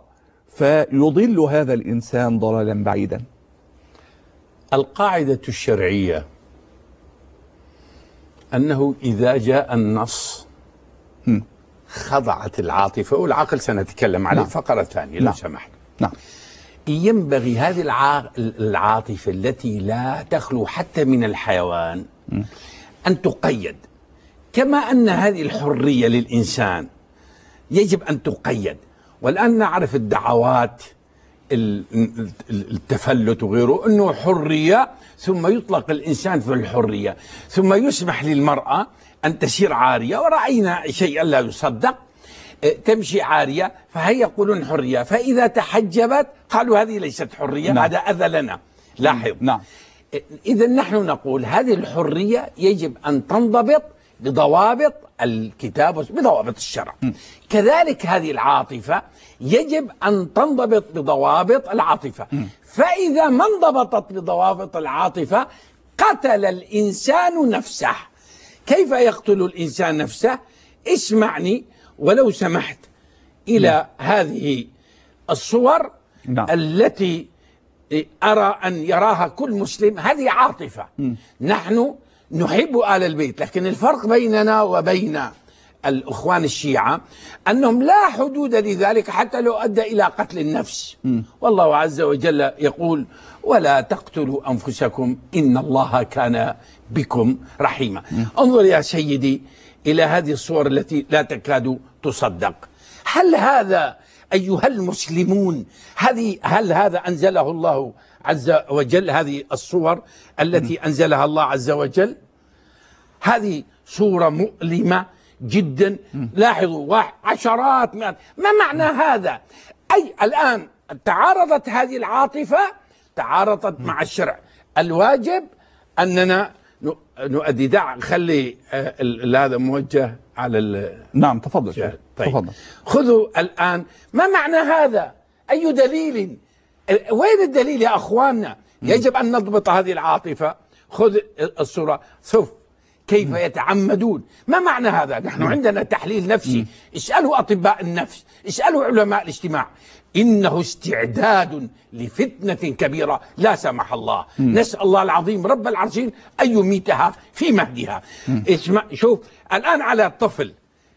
فيضل هذا الإنسان ضلالا بعيدا؟ القاعدة الشرعية أنه إذا جاء النص خضعت العاطفة، والعقل سنتكلم عليه. نعم. فقرة ثانية لو نعم. سمحت. نعم. ينبغي هذه العاطفة التي لا تخلو حتى من الحيوان م. أن تقيد، كما أن هذه الحرية للإنسان يجب أن تقيد. والآن نعرف الدعوات التفلت وغيره أنه حرية، ثم يطلق الإنسان في الحرية، ثم يسمح للمرأة أن تسير عارية، ورأينا شيئا لا يصدق، تمشي عارية فهي يقولون حرية، فإذا تحجبت قالوا هذه ليست حرية. نعم. هذا أذى لنا. لاحظ. نعم. إذا نحن نقول هذه الحرية يجب أن تنضبط بضوابط الكتاب بضوابط الشرع. م. كذلك هذه العاطفة يجب أن تنضبط بضوابط العاطفة. م. فإذا ما انضبطت بضوابط العاطفة قتل الإنسان نفسه. كيف يقتل الإنسان نفسه؟ اسمعني ولو سمحت إلى نعم. هذه الصور. نعم. التي أرى أن يراها كل مسلم. هذه عاطفة. م. نحن نحب آل البيت، لكن الفرق بيننا وبين الإخوان الشيعة أنهم لا حدود لذلك حتى لو أدى إلى قتل النفس. م. والله عز وجل يقول ولا تقتلوا أنفسكم إن الله كان بكم رحيما. م. انظر يا سيدي إلى هذه الصور التي لا تكاد تصدق. هل هذا أيها المسلمون هذه هل هذا أنزله الله عز وجل؟ هذه الصور التي أنزلها الله عز وجل هذه صورة مؤلمة جدا. لاحظوا عشرات مئات. ما معنى هذا؟ أي الآن تعارضت هذه العاطفة تعارضت مع الشرع. الواجب أننا نؤدي. دع خلي هذا موجه على نعم تفضل. طيب. تفضل. خذوا الآن ما معنى هذا؟ أي دليل؟ وين الدليل يا أخواننا؟ يجب أن نضبط هذه العاطفة. خذ الصورة. شوف كيف يتعمدون. ما معنى هذا؟ نحن عندنا تحليل نفسي. اسألوا أطباء النفس، اسألوا علماء الاجتماع. إنه استعداد لفتنة كبيرة لا سمح الله. نسأل الله العظيم رب العرشين أن يميتها في مهدها. اسمع شوف الآن على الطفل.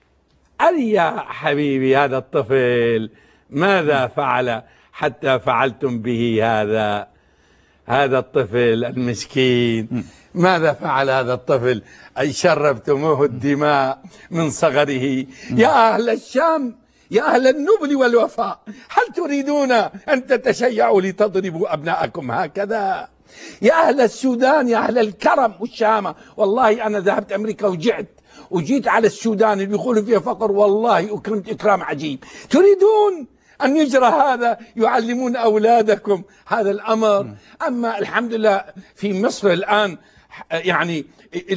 أي يا حبيبي هذا الطفل ماذا فعل حتى فعلتم به هذا؟ هذا الطفل المسكين ماذا فعل هذا الطفل؟ أي شربتموه الدماء من صغره. يا أهل الشام، يا أهل النبل والوفاء، هل تريدون أن تتشيعوا لتضربوا أبناءكم هكذا؟ يا أهل السودان، يا أهل الكرم والشامة، والله أنا ذهبت أمريكا وجعت وجيت على السودان اللي بيقولوا فيها فقر، والله أكرمت إكرام عجيب. تريدون أن يجرى هذا؟ يعلمون أولادكم هذا الأمر. أما الحمد لله في مصر الآن يعني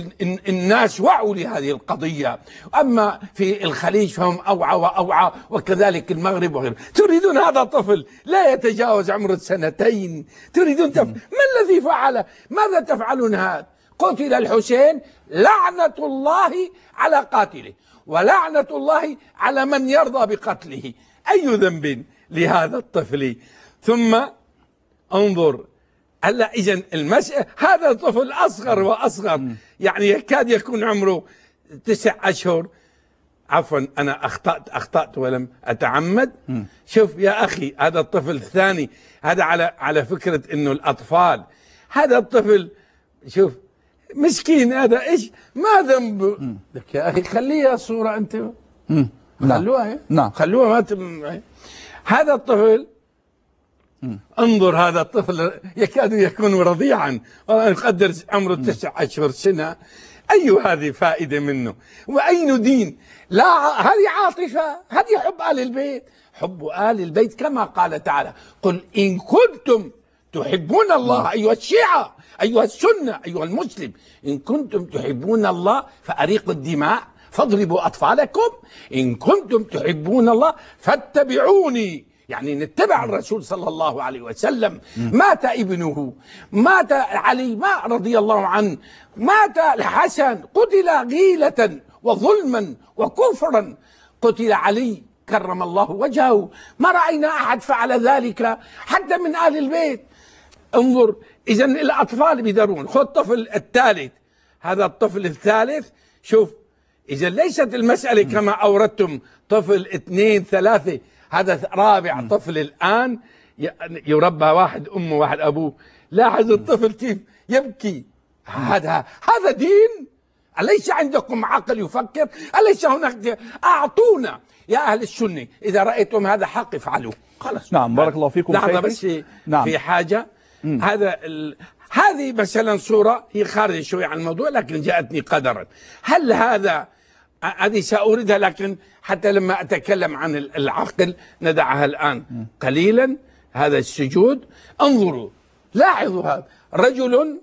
الناس وعوا لهذه القضية، أما في الخليج فهم أوعى وأوعى، وكذلك المغرب وغيره. تريدون هذا الطفل لا يتجاوز عمره سنتين، تريدون تف... ما الذي فعل؟ ماذا تفعلون هذا؟ قتل الحسين، لعنة الله على قاتله ولعنة الله على من يرضى بقتله. أي ذنب لهذا الطفل؟ ثم انظر هلا إذن المسألة هذا الطفل أصغر وأصغر، يعني يكاد يكون عمره تسع أشهر. عفوا أنا أخطأت أخطأت ولم أتعمد. شوف يا أخي هذا الطفل الثاني، هذا على على فكرة إنه الأطفال، هذا الطفل شوف مسكين، هذا إيش ما ذنبه؟ لك يا أخي خليها صورة أنت. خلوها نعم خلوها ما تم... هذا الطفل انظر، هذا الطفل يكاد يكون رضيعا، نقدر عمره تسع أشهر سنة. أي هذه فائدة منه؟ وأين دين؟ لا، هذه عاطفة، هذه حب آل البيت. حب آل البيت كما قال تعالى قل إن كنتم تحبون الله أيها الشيعة أيها السنة أيها المسلم، إن كنتم تحبون الله فأريقوا الدماء فاضربوا أطفالكم، إن كنتم تحبون الله فاتبعوني، يعني نتبع الرسول صلى الله عليه وسلم. مات ابنه، مات علي ما رضي الله عنه، مات الحسن، قتل غيلة وظلما وكفرا، قتل علي كرم الله وجهه، ما رأينا أحد فعل ذلك حتى من آل البيت. انظر إذن الأطفال بيدرون. خذ الطفل الثالث، هذا الطفل الثالث شوف، إذن ليست المسألة كما أوردتم طفل اثنين ثلاثة، هذا رابع طفل الآن يربى، واحد أمه واحد أبوه. لاحظ الطفل كيف يبكي. هذا هذا دين؟ أليس عندكم عقل يفكر؟ أليس هناك؟ أعطونا يا أهل السنة إذا رأيتم هذا حق افعلوه. خلاص. نعم بارك الله فيكم. لحظة بس نعم. في حاجة. مم. هذا ال... هذه مثلا صورة هي خارجة شوي عن الموضوع لكن جاءتني قدرا. هل هذا هذه سأوردها لكن حتى لما أتكلم عن العقل ندعها الآن قليلا. هذا السجود، انظروا لاحظوا، هذا رجل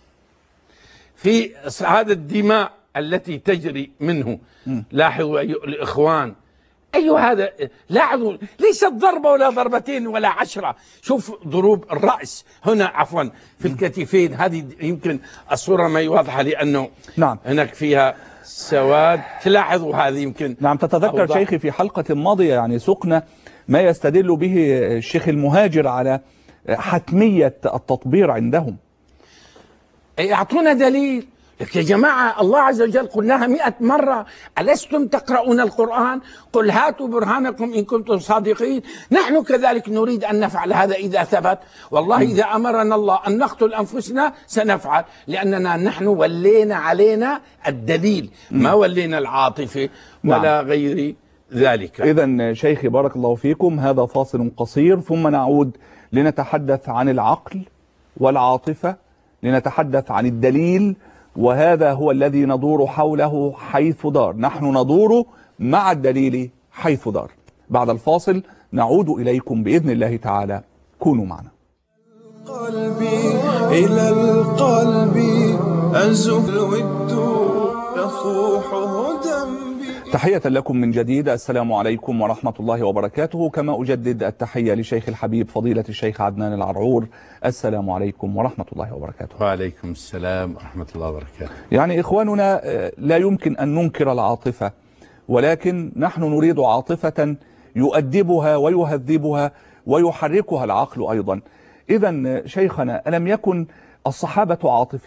في هذا الدماء التي تجري منه. لاحظوا أيها الإخوان، أيها هذا لاحظوا، ليست ضربة ولا ضربتين ولا عشرة. شوف ضروب الرأس هنا، عفوا في الكتفين. هذه يمكن الصورة ما يوضحها لأنه نعم هناك فيها سواد. تلاحظوا هذه يمكن. نعم تتذكر شيخي في حلقة ماضية يعني سقنا ما يستدل به الشيخ المهاجر على حتمية التطبير عندهم. يعطونا دليل. لك يا جماعة الله عز وجل قلناها مئة مرة: ألستم تقرؤون القرآن؟ قل هاتوا برهانكم إن كنتم صادقين. نحن كذلك نريد أن نفعل هذا إذا ثبت. والله إذا أمرنا الله أن نقتل أنفسنا سنفعل، لأننا نحن ولينا علينا الدليل، ما ولينا العاطفة ولا غير ذلك. إذن شيخي بارك الله فيكم، هذا فاصل قصير ثم نعود لنتحدث عن العقل والعاطفة، لنتحدث عن الدليل، وهذا هو الذي ندور حوله حيث دار. نحن ندور مع الدليل حيث دار. بعد الفاصل نعود إليكم بإذن الله تعالى، كونوا معنا. قلبي إلى القلب أنزف الود يفوح هدى. تحية لكم من جديد، السلام عليكم ورحمة الله وبركاته. كما أجدد التحية لشيخ الحبيب فضيلة الشيخ عدنان العرعور، السلام عليكم ورحمة الله وبركاته. وعليكم السلام ورحمة الله وبركاته. يعني إخواننا لا يمكن أن ننكر العاطفة، ولكن نحن نريد عاطفة يؤدبها ويهذبها ويحركها العقل أيضا. إذن شيخنا، ألم يكن الصحابة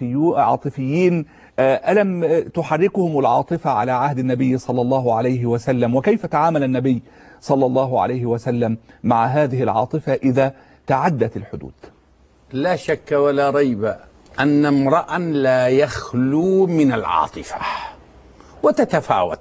عاطفيين؟ ألم تحركهم العاطفة على عهد النبي صلى الله عليه وسلم؟ وكيف تعامل النبي صلى الله عليه وسلم مع هذه العاطفة إذا تعدت الحدود؟ لا شك ولا ريب أن امرأ لا يخلو من العاطفة وتتفاوت،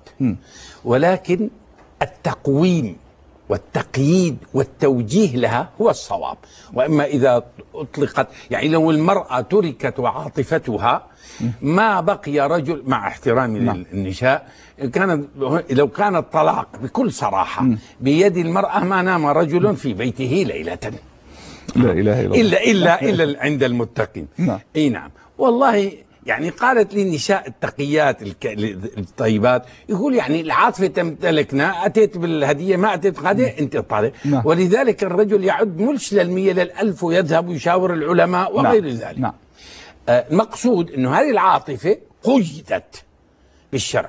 ولكن التقويم والتقييد والتوجيه لها هو الصواب. وإما إذا أطلقت، يعني لو المرأة تركت وعاطفتها ما بقي رجل، مع احترامي للنساء، كان لو كان الطلاق بكل صراحة بيد المرأة ما نام رجل في بيته ليلة. لا إله إلا إلا إلا إلا عند المتقين. نعم. إي نعم والله. يعني قالت لي النساء التقيات الطيبات، يقول يعني العاطفة تمتلكنا، أتيت بالهدية ما أتيت بالهدية أنت طالب. نعم. ولذلك الرجل يعد ملش للمية للألف ويذهب ويشاور العلماء وغير نعم. ذلك. نعم. آه المقصود أنه هذه العاطفة قيدت بالشرع.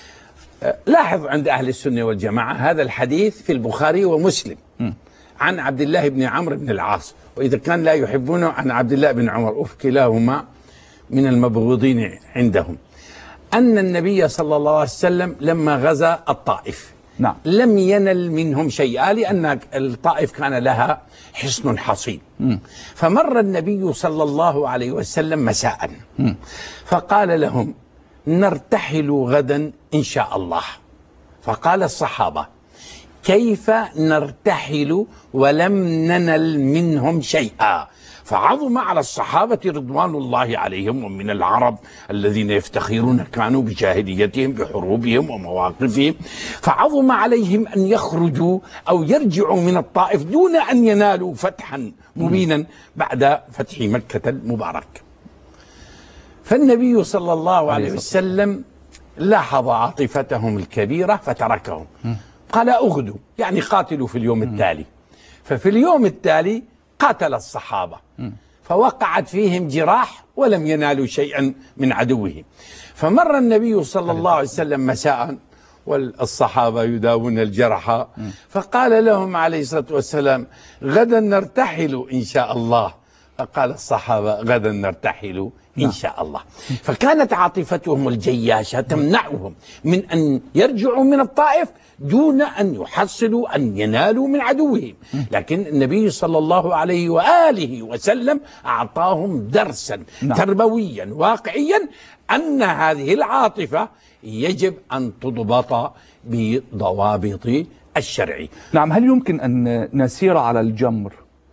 آه لاحظ عند أهل السنة والجماعة هذا الحديث في البخاري ومسلم م. عن عبد الله بن عمرو بن العاص، وإذا كان لا يحبونه عن عبد الله بن عمر، أف كلاهما من المبغوضين عندهم، أن النبي صلى الله عليه وسلم لما غزا الطائف نعم. لم ينل منهم شيئا، لأن الطائف كان لها حصن حصين. م. فمر النبي صلى الله عليه وسلم مساء م. فقال لهم: نرتحل غدا إن شاء الله. فقال الصحابة: كيف نرتحل ولم ننل منهم شيئا؟ فعظم على الصحابة رضوان الله عليهم، ومن العرب الذين يفتخرون كانوا بجاهليتهم بحروبهم ومواقفهم، فعظم عليهم أن يخرجوا أو يرجعوا من الطائف دون أن ينالوا فتحا مبينا بعد فتح مكة المبارك. فالنبي صلى الله عليه وسلم لاحظ عاطفتهم الكبيرة فتركهم، قال: أغدوا، يعني قاتلوا في اليوم التالي. ففي اليوم التالي قاتل الصحابة، فوقعت فيهم جراح ولم ينالوا شيئا من عدوهم. فمر النبي صلى الله عليه وسلم مساء والصحابة يداوون الجرحى، فقال لهم عليه الصلاة والسلام: غدا نرتحل إن شاء الله. فقال الصحابة: غدا نرتحل إن شاء الله. فكانت عاطفتهم الجياشة تمنعهم من أن يرجعوا من الطائف دون أن يحصلوا أن ينالوا من عدوهم، لكن النبي صلى الله عليه وآله وسلم أعطاهم درسا نعم. تربويا واقعيا أن هذه العاطفة يجب أن تضبط بضوابط الشرع. نعم. هل يمكن أن نسير على الجمر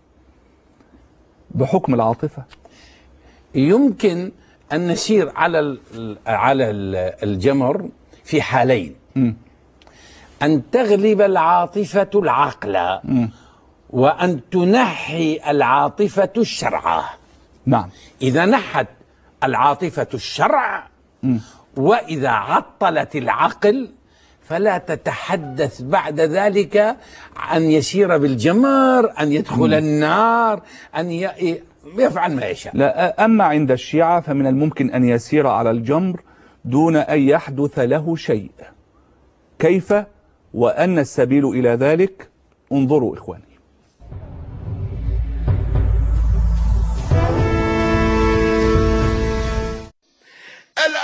بحكم العاطفة؟ يمكن أن نسير على على الجمر في حالين: م. أن تغلب العاطفة العقل، م. وأن تنحي العاطفة الشرع. نعم. إذا نحت العاطفة الشرع م. وإذا عطلت العقل فلا تتحدث بعد ذلك عن يسير بالجمر، أن يدخل م. النار، أن ي... يفعل ما يشاء. لا، أما عند الشيعة فمن الممكن أن يسير على الجمر دون أن يحدث له شيء. كيف وأن السبيل إلى ذلك؟ انظروا إخواني. الآن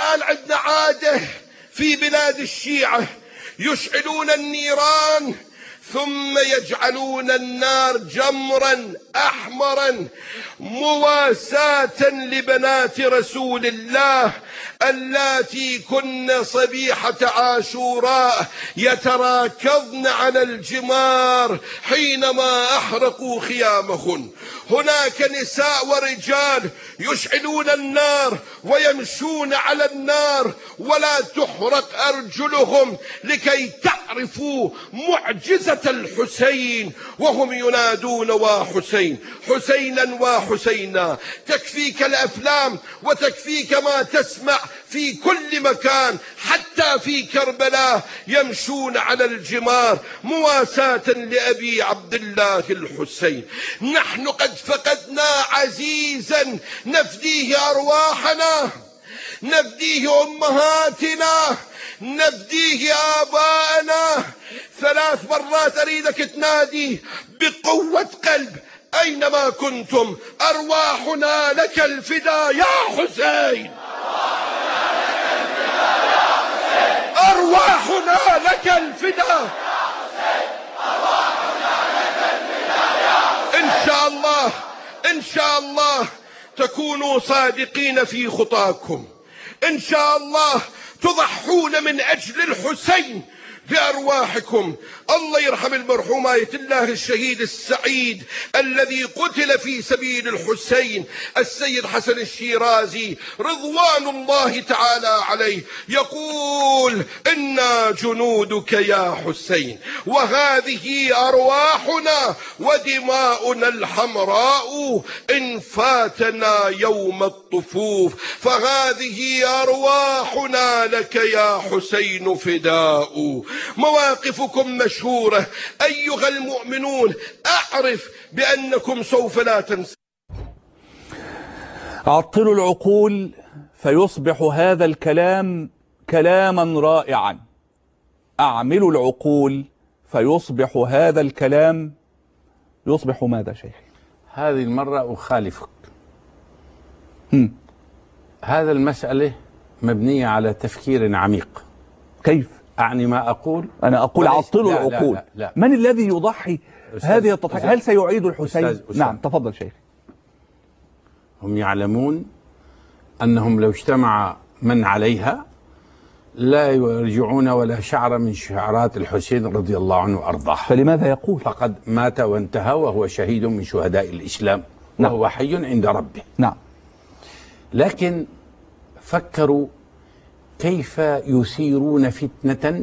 الليلة في بلاد الشيعة يشعلون النيران ثم يجعلون النار جمرا أحمرا مواساة لبنات رسول الله اللاتي كن صبيحة عاشوراء يتراكضن على الجمار حينما أحرقوا خيامهن. هناك نساء ورجال يشعلون النار ويمشون على النار ولا تحرق أرجلهم لكي تعرفوا معجزة الحسين، وهم ينادون وحسين حسينا وحسينا. تكفيك الأفلام وتكفيك ما تسمع في كل مكان، حتى في كربلاء يمشون على الجمار مواساة لأبي عبد الله الحسين. نحن قد فقدنا عزيزا نفديه أرواحنا، نفديه أمهاتنا، نفديه آباءنا. ثلاث مرات أريدك تنادي بقوة قلب أينما كنتم: أرواحنا لك الفداء يا حسين، أرواحنا لك الفداء. إن شاء الله إن شاء الله تكونوا صادقين في خطاكم، إن شاء الله تضحون من أجل الحسين بأرواحكم. الله يرحم المرحوم آية الله الشهيد السعيد الذي قتل في سبيل الحسين، السيد حسن الشيرازي رضوان الله تعالى عليه، يقول: إنا جنودك يا حسين، وهذه أرواحنا ودماؤنا الحمراء إن فاتنا يوم الطفوف، فهذه أرواحنا لك يا حسين فداء. مواقفكم مشهورة أيها المؤمنون، أعرف بأنكم سوف لا تنسوا. عطلوا العقول فيصبح هذا الكلام كلاما رائعا، أعملوا العقول فيصبح هذا الكلام يصبح ماذا شيخي؟ هذه المرة أخالفك. هم. هذا المسألة مبنية على تفكير عميق. كيف؟ أعني ما أقول؟ أنا أقول عطلوا لا العقول. لا لا لا. من الذي يضحي هذه التضحية؟ هل سيعيد الحسين؟ أستاذ أستاذ. نعم تفضل شيخ. هم يعلمون أنهم لو اجتمع من عليها لا يرجعون ولا شعر من شعرات الحسين رضي الله عنه وأرضاه. فلماذا يقول؟ فقد مات وانتهى وهو شهيد من شهداء الإسلام، وهو نعم. حي عند ربه. نعم. لكن فكروا كيف يثيرون فتنة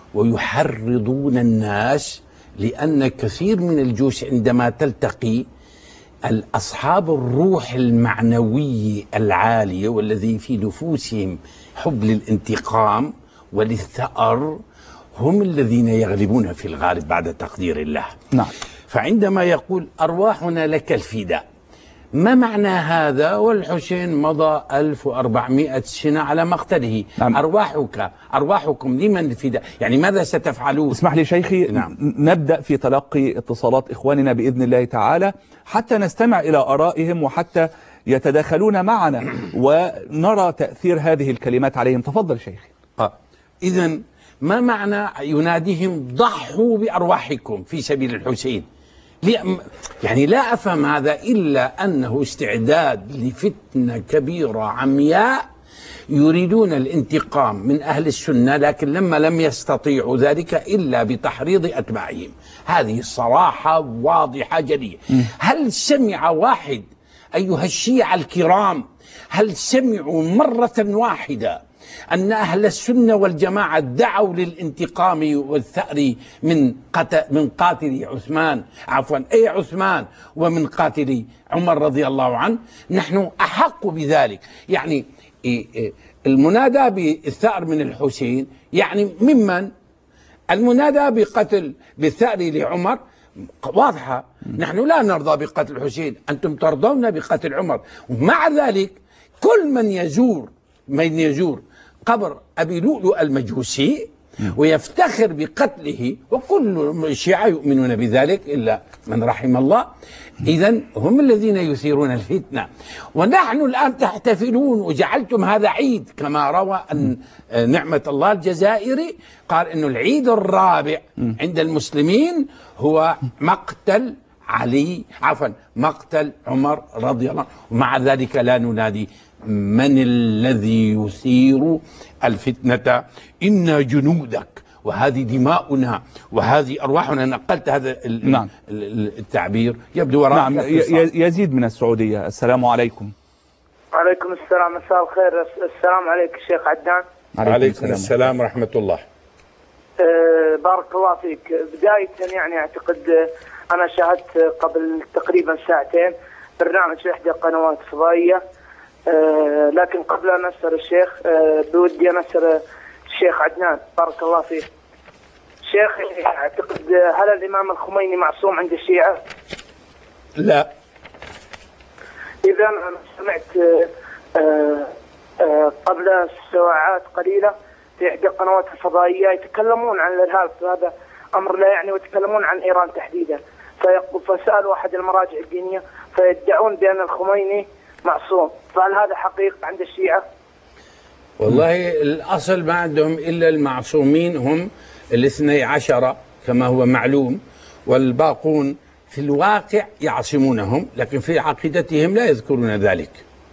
ويحرضون الناس، لأن كثير من الجيوش عندما تلتقي الأصحاب الروح المعنوية العالية والذي في نفوسهم حب للانتقام وللثأر هم الذين يغلبون في الغالب بعد تقدير الله. نعم. فعندما يقول أرواحنا لك الفداء، ما معنى هذا؟ والحسين مضى ألف وأربعمائة سنة على مقتله. نعم. أرواحك أرواحكم لمن الفداء؟ يعني ماذا ستفعلون؟ اسمح لي شيخي. نعم. نبدأ في تلقي اتصالات إخواننا بإذن الله تعالى حتى نستمع إلى آرائهم وحتى يتداخلون معنا ونرى تأثير هذه الكلمات عليهم. تفضل شيخي. آه. إذن ما معنى يناديهم ضحوا بأرواحكم في سبيل الحسين؟ يعني لا أفهم هذا إلا أنه استعداد لفتنة كبيرة عمياء يريدون الانتقام من أهل السنة، لكن لما لم يستطيعوا ذلك إلا بتحريض أتباعهم. هذه الصراحة واضحة جلية. هل سمع واحد أيها الشيعة الكرام، هل سمعوا مرة واحدة أن أهل السنة والجماعة دعوا للانتقام والثأر من قتل من قاتل عثمان عفوا أي عثمان ومن قاتل عمر رضي الله عنه؟ نحن أحق بذلك. يعني المنادى بالثأر من الحسين يعني ممن المنادى بقتل بالثأر لعمر واضحة. نحن لا نرضى بقتل الحسين، أنتم ترضون بقتل عمر. ومع ذلك كل من يزور من يزور قبر أبي لؤلؤ المجوسي ويفتخر بقتله، وكل الشيعة يؤمنون بذلك إلا من رحم الله. إذن هم الذين يثيرون الفتنة، ونحن الآن تحتفلون وجعلتم هذا عيد، كما روى أن نعمة الله الجزائري قال أنه العيد الرابع عند المسلمين هو مقتل علي عفوا مقتل عمر رضي الله عنه. ومع ذلك لا ننادي من الذي يثير الفتنة؟ إن جنودك وهذه دماؤنا وهذه أرواحنا. نقلت هذا نعم. التعبير يبدو وراء. نعم. يزيد من السعودية، السلام عليكم. وعليكم السلام، مساء الخير. السلام عليك الشيخ عدنان. عليكم السلام ورحمة الله. أه بارك الله فيك. بداية يعني أعتقد أنا شاهدت قبل تقريبا ساعتين برنامج في إحدى القنوات الفضائية، أه لكن قبل أن أسأل الشيخ أه بودي أن أسأل الشيخ عدنان بارك الله فيه. شيخ أعتقد هل الإمام الخميني معصوم عند الشيعة؟ لا. إذا أنا سمعت أه أه قبل ساعات قليلة في إحدى القنوات الفضائية يتكلمون عن الإرهاب، هذا أمر لا يعني، ويتكلمون عن إيران تحديدا. فسألوا أحد المراجع الدينية فيدعون بأن الخميني معصوم، فهل هذا حقيقة عند الشيعة؟ والله الأصل ما عندهم إلا المعصومين هم الاثني عشر كما هو معلوم، والباقون في الواقع يعصمونهم، لكن في عقيدتهم لا يذكرون ذلك.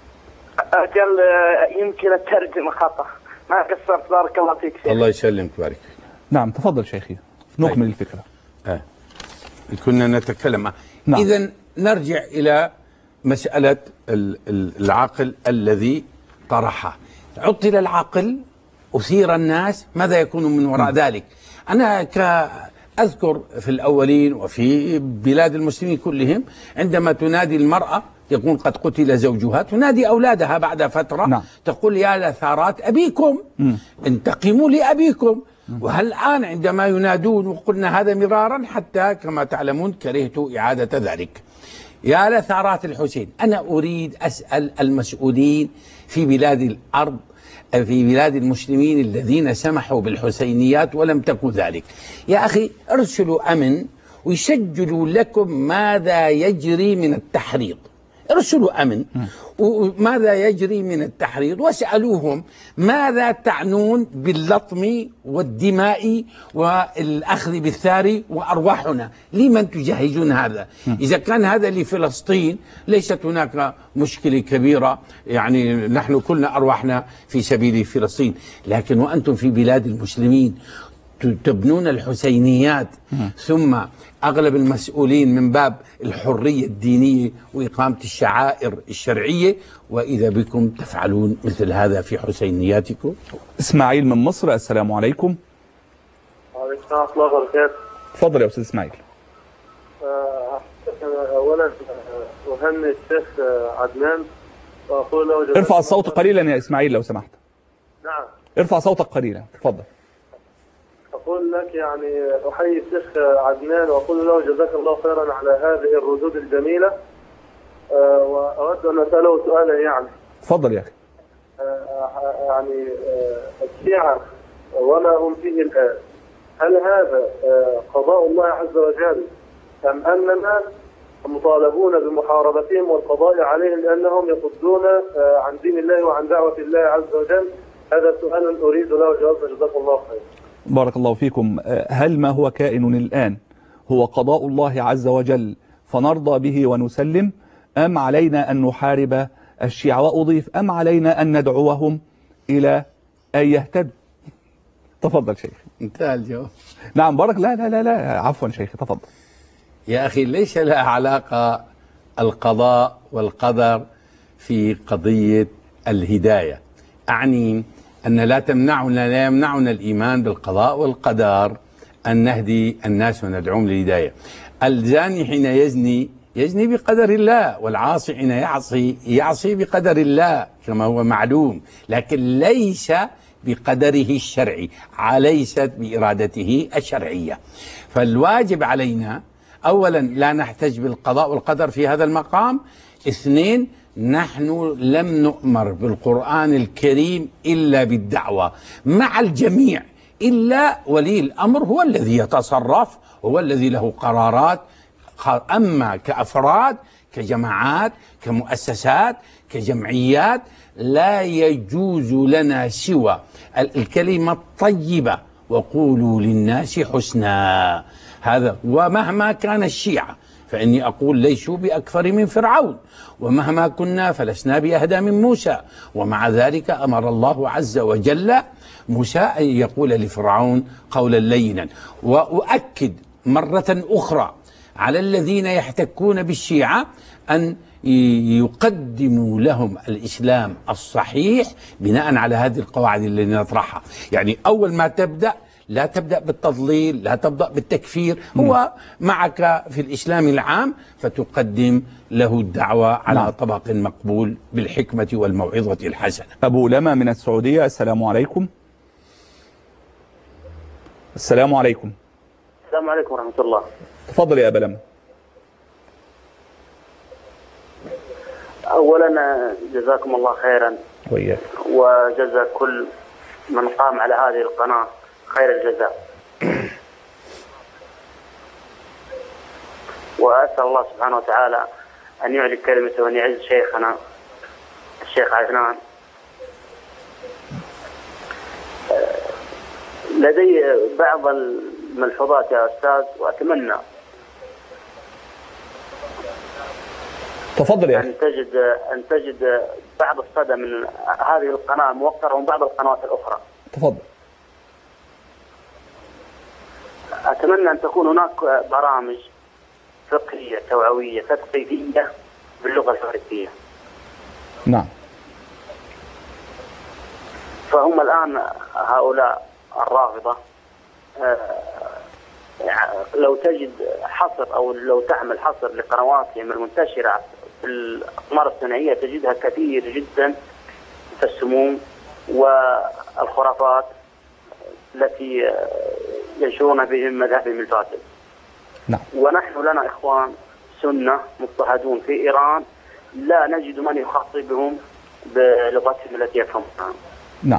أجل يمكن الترجمة خطأ، ما قصرت. بارك الله فيك شيخ. الله يسلمك ويبارك فيك. نعم تفضل شيخي نكمل الفكرة. آه. كنا نتكلم. نعم. إذن نرجع إلى مسألة العقل الذي طرحه. عطل العقل أثير الناس، ماذا يكون من وراء م. ذلك؟ أنا كأذكر في الأولين وفي بلاد المسلمين كلهم عندما تنادي المرأة يكون قد قتل زوجها تنادي أولادها بعد فترة. نعم. تقول يا لثارات أبيكم م. انتقموا لأبيكم. وهل الآن عندما ينادون، وقلنا هذا مرارا حتى كما تعلمون كرهت إعادة ذلك، يا لثارات الحسين، أنا أريد أسأل المسؤولين في بلاد الأرض في بلاد المسلمين الذين سمحوا بالحسينيات ولم تكن ذلك، يا أخي ارسلوا أمن ويسجلوا لكم ماذا يجري من التحريض، ارسلوا أمن وماذا يجري من التحريض، واسألوهم ماذا تعنون باللطم والدماء والأخذ بالثاري وأرواحنا، لمن تجهزون هذا؟ إذا كان هذا لفلسطين ليست هناك مشكلة كبيرة، يعني نحن كلنا أرواحنا في سبيل فلسطين، لكن وأنتم في بلاد المسلمين تبنون الحسينيات، ثم أغلب المسؤولين من باب الحرية الدينية وإقامة الشعائر الشرعية، وإذا بكم تفعلون مثل هذا في حسينياتكم. إسماعيل من مصر، السلام عليكم. وعليكم السلام ورحمة الله وبركاته. تفضل يا أستاذ إسماعيل. أولا أهنئ الشيخ عدنان وأقول له ارفع الصوت قليلا يا إسماعيل لو سمحت. نعم. ارفع صوتك قليلا، تفضل. أقول لك يعني أحيي الشيخ عدنان وأقول له جزاك الله خيرا على هذه الردود الجميلة، أه وأود أن أسأله سؤالا يعني. تفضل يا أخي. أه يعني أه الشيعة وما هم فيه الآن، هل هذا أه قضاء الله عز وجل أم أننا مطالبون بمحاربتهم والقضاء عليهم لأنهم يصدون أه عن دين الله وعن دعوة الله عز وجل؟ هذا سؤال أريد له جوابا، جزاك الله خيرا. بارك الله فيكم. هل ما هو كائن الآن هو قضاء الله عز وجل فنرضى به ونسلم، أم علينا أن نحارب الشيعة؟ وأضيف أم علينا أن ندعوهم إلى أن يهتدوا؟ تفضل شيخ. انتهى الجواب. نعم بارك. لا لا لا لا عفوا شيخ تفضل. يا أخي ليس لها علاقة القضاء والقدر في قضية الهداية، أعني أن لا تمنعنا لا يمنعنا الإيمان بالقضاء والقدر أن نهدي الناس وندعوهم للهداية. الزاني حين يزني يزني بقدر الله، والعاصي حين يعصي يعصي بقدر الله كما هو معلوم، لكن ليس بقدره الشرعي، ليست بإرادته الشرعية. فالواجب علينا أولا لا نحتج بالقضاء والقدر في هذا المقام، اثنين نحن لم نؤمر بالقرآن الكريم إلا بالدعوة مع الجميع إلا ولي الأمر هو الذي يتصرف، هو الذي له قرارات. أما كأفراد، كجماعات، كمؤسسات، كجمعيات، لا يجوز لنا سوى الكلمة الطيبة وقولوا للناس حسنا. هذا. ومهما كان الشيعة فإني أقول ليسوا بأكثر من فرعون، ومهما كنا فلسنا بأهدى من موسى، ومع ذلك أمر الله عز وجل موسى أن يقول لفرعون قولا لينا. وأؤكد مرة أخرى على الذين يحتكون بالشيعة أن يقدموا لهم الإسلام الصحيح بناء على هذه القواعد اللي نطرحها. يعني أول ما تبدأ لا تبدأ بالتضليل، لا تبدأ بالتكفير، هو معك في الإسلام العام فتقدم له الدعوة على نعم. طبق مقبول بالحكمة والموعظة الحسنة. أبو لما من السعودية، السلام عليكم. السلام عليكم. السلام عليكم ورحمة الله. تفضل يا أبا لما. أولا جزاكم الله خيرا وإياك، وجزا كل من قام على هذه القناة خير الجزاء. وأسأل الله سبحانه وتعالى أن يعلي كلمته وأن يعز شيخنا الشيخ عدنان. لدي بعض الملحوظات يا أستاذ وأتمنى تفضل يا أن تجد أن تجد بعض الصدى من هذه القناة الموقرة ومن بعض القنوات الأخرى. تفضل. أتمنى أن تكون هناك برامج فقهية توعوية تثقيفية باللغة الفارسية. نعم. فهم الآن هؤلاء الرافضة لو تجد حصر أو لو تعمل حصر لقنواتهم المنتشرة في الأقمار الصناعية تجدها كثير جدا في السموم والخرافات التي ينشرون بهم مذهبهم الفاسد. نعم. ونحن لنا إخوان سنة مضطهدون في إيران لا نجد من يخاطبهم بلغتهم التي يفهمونها. نعم.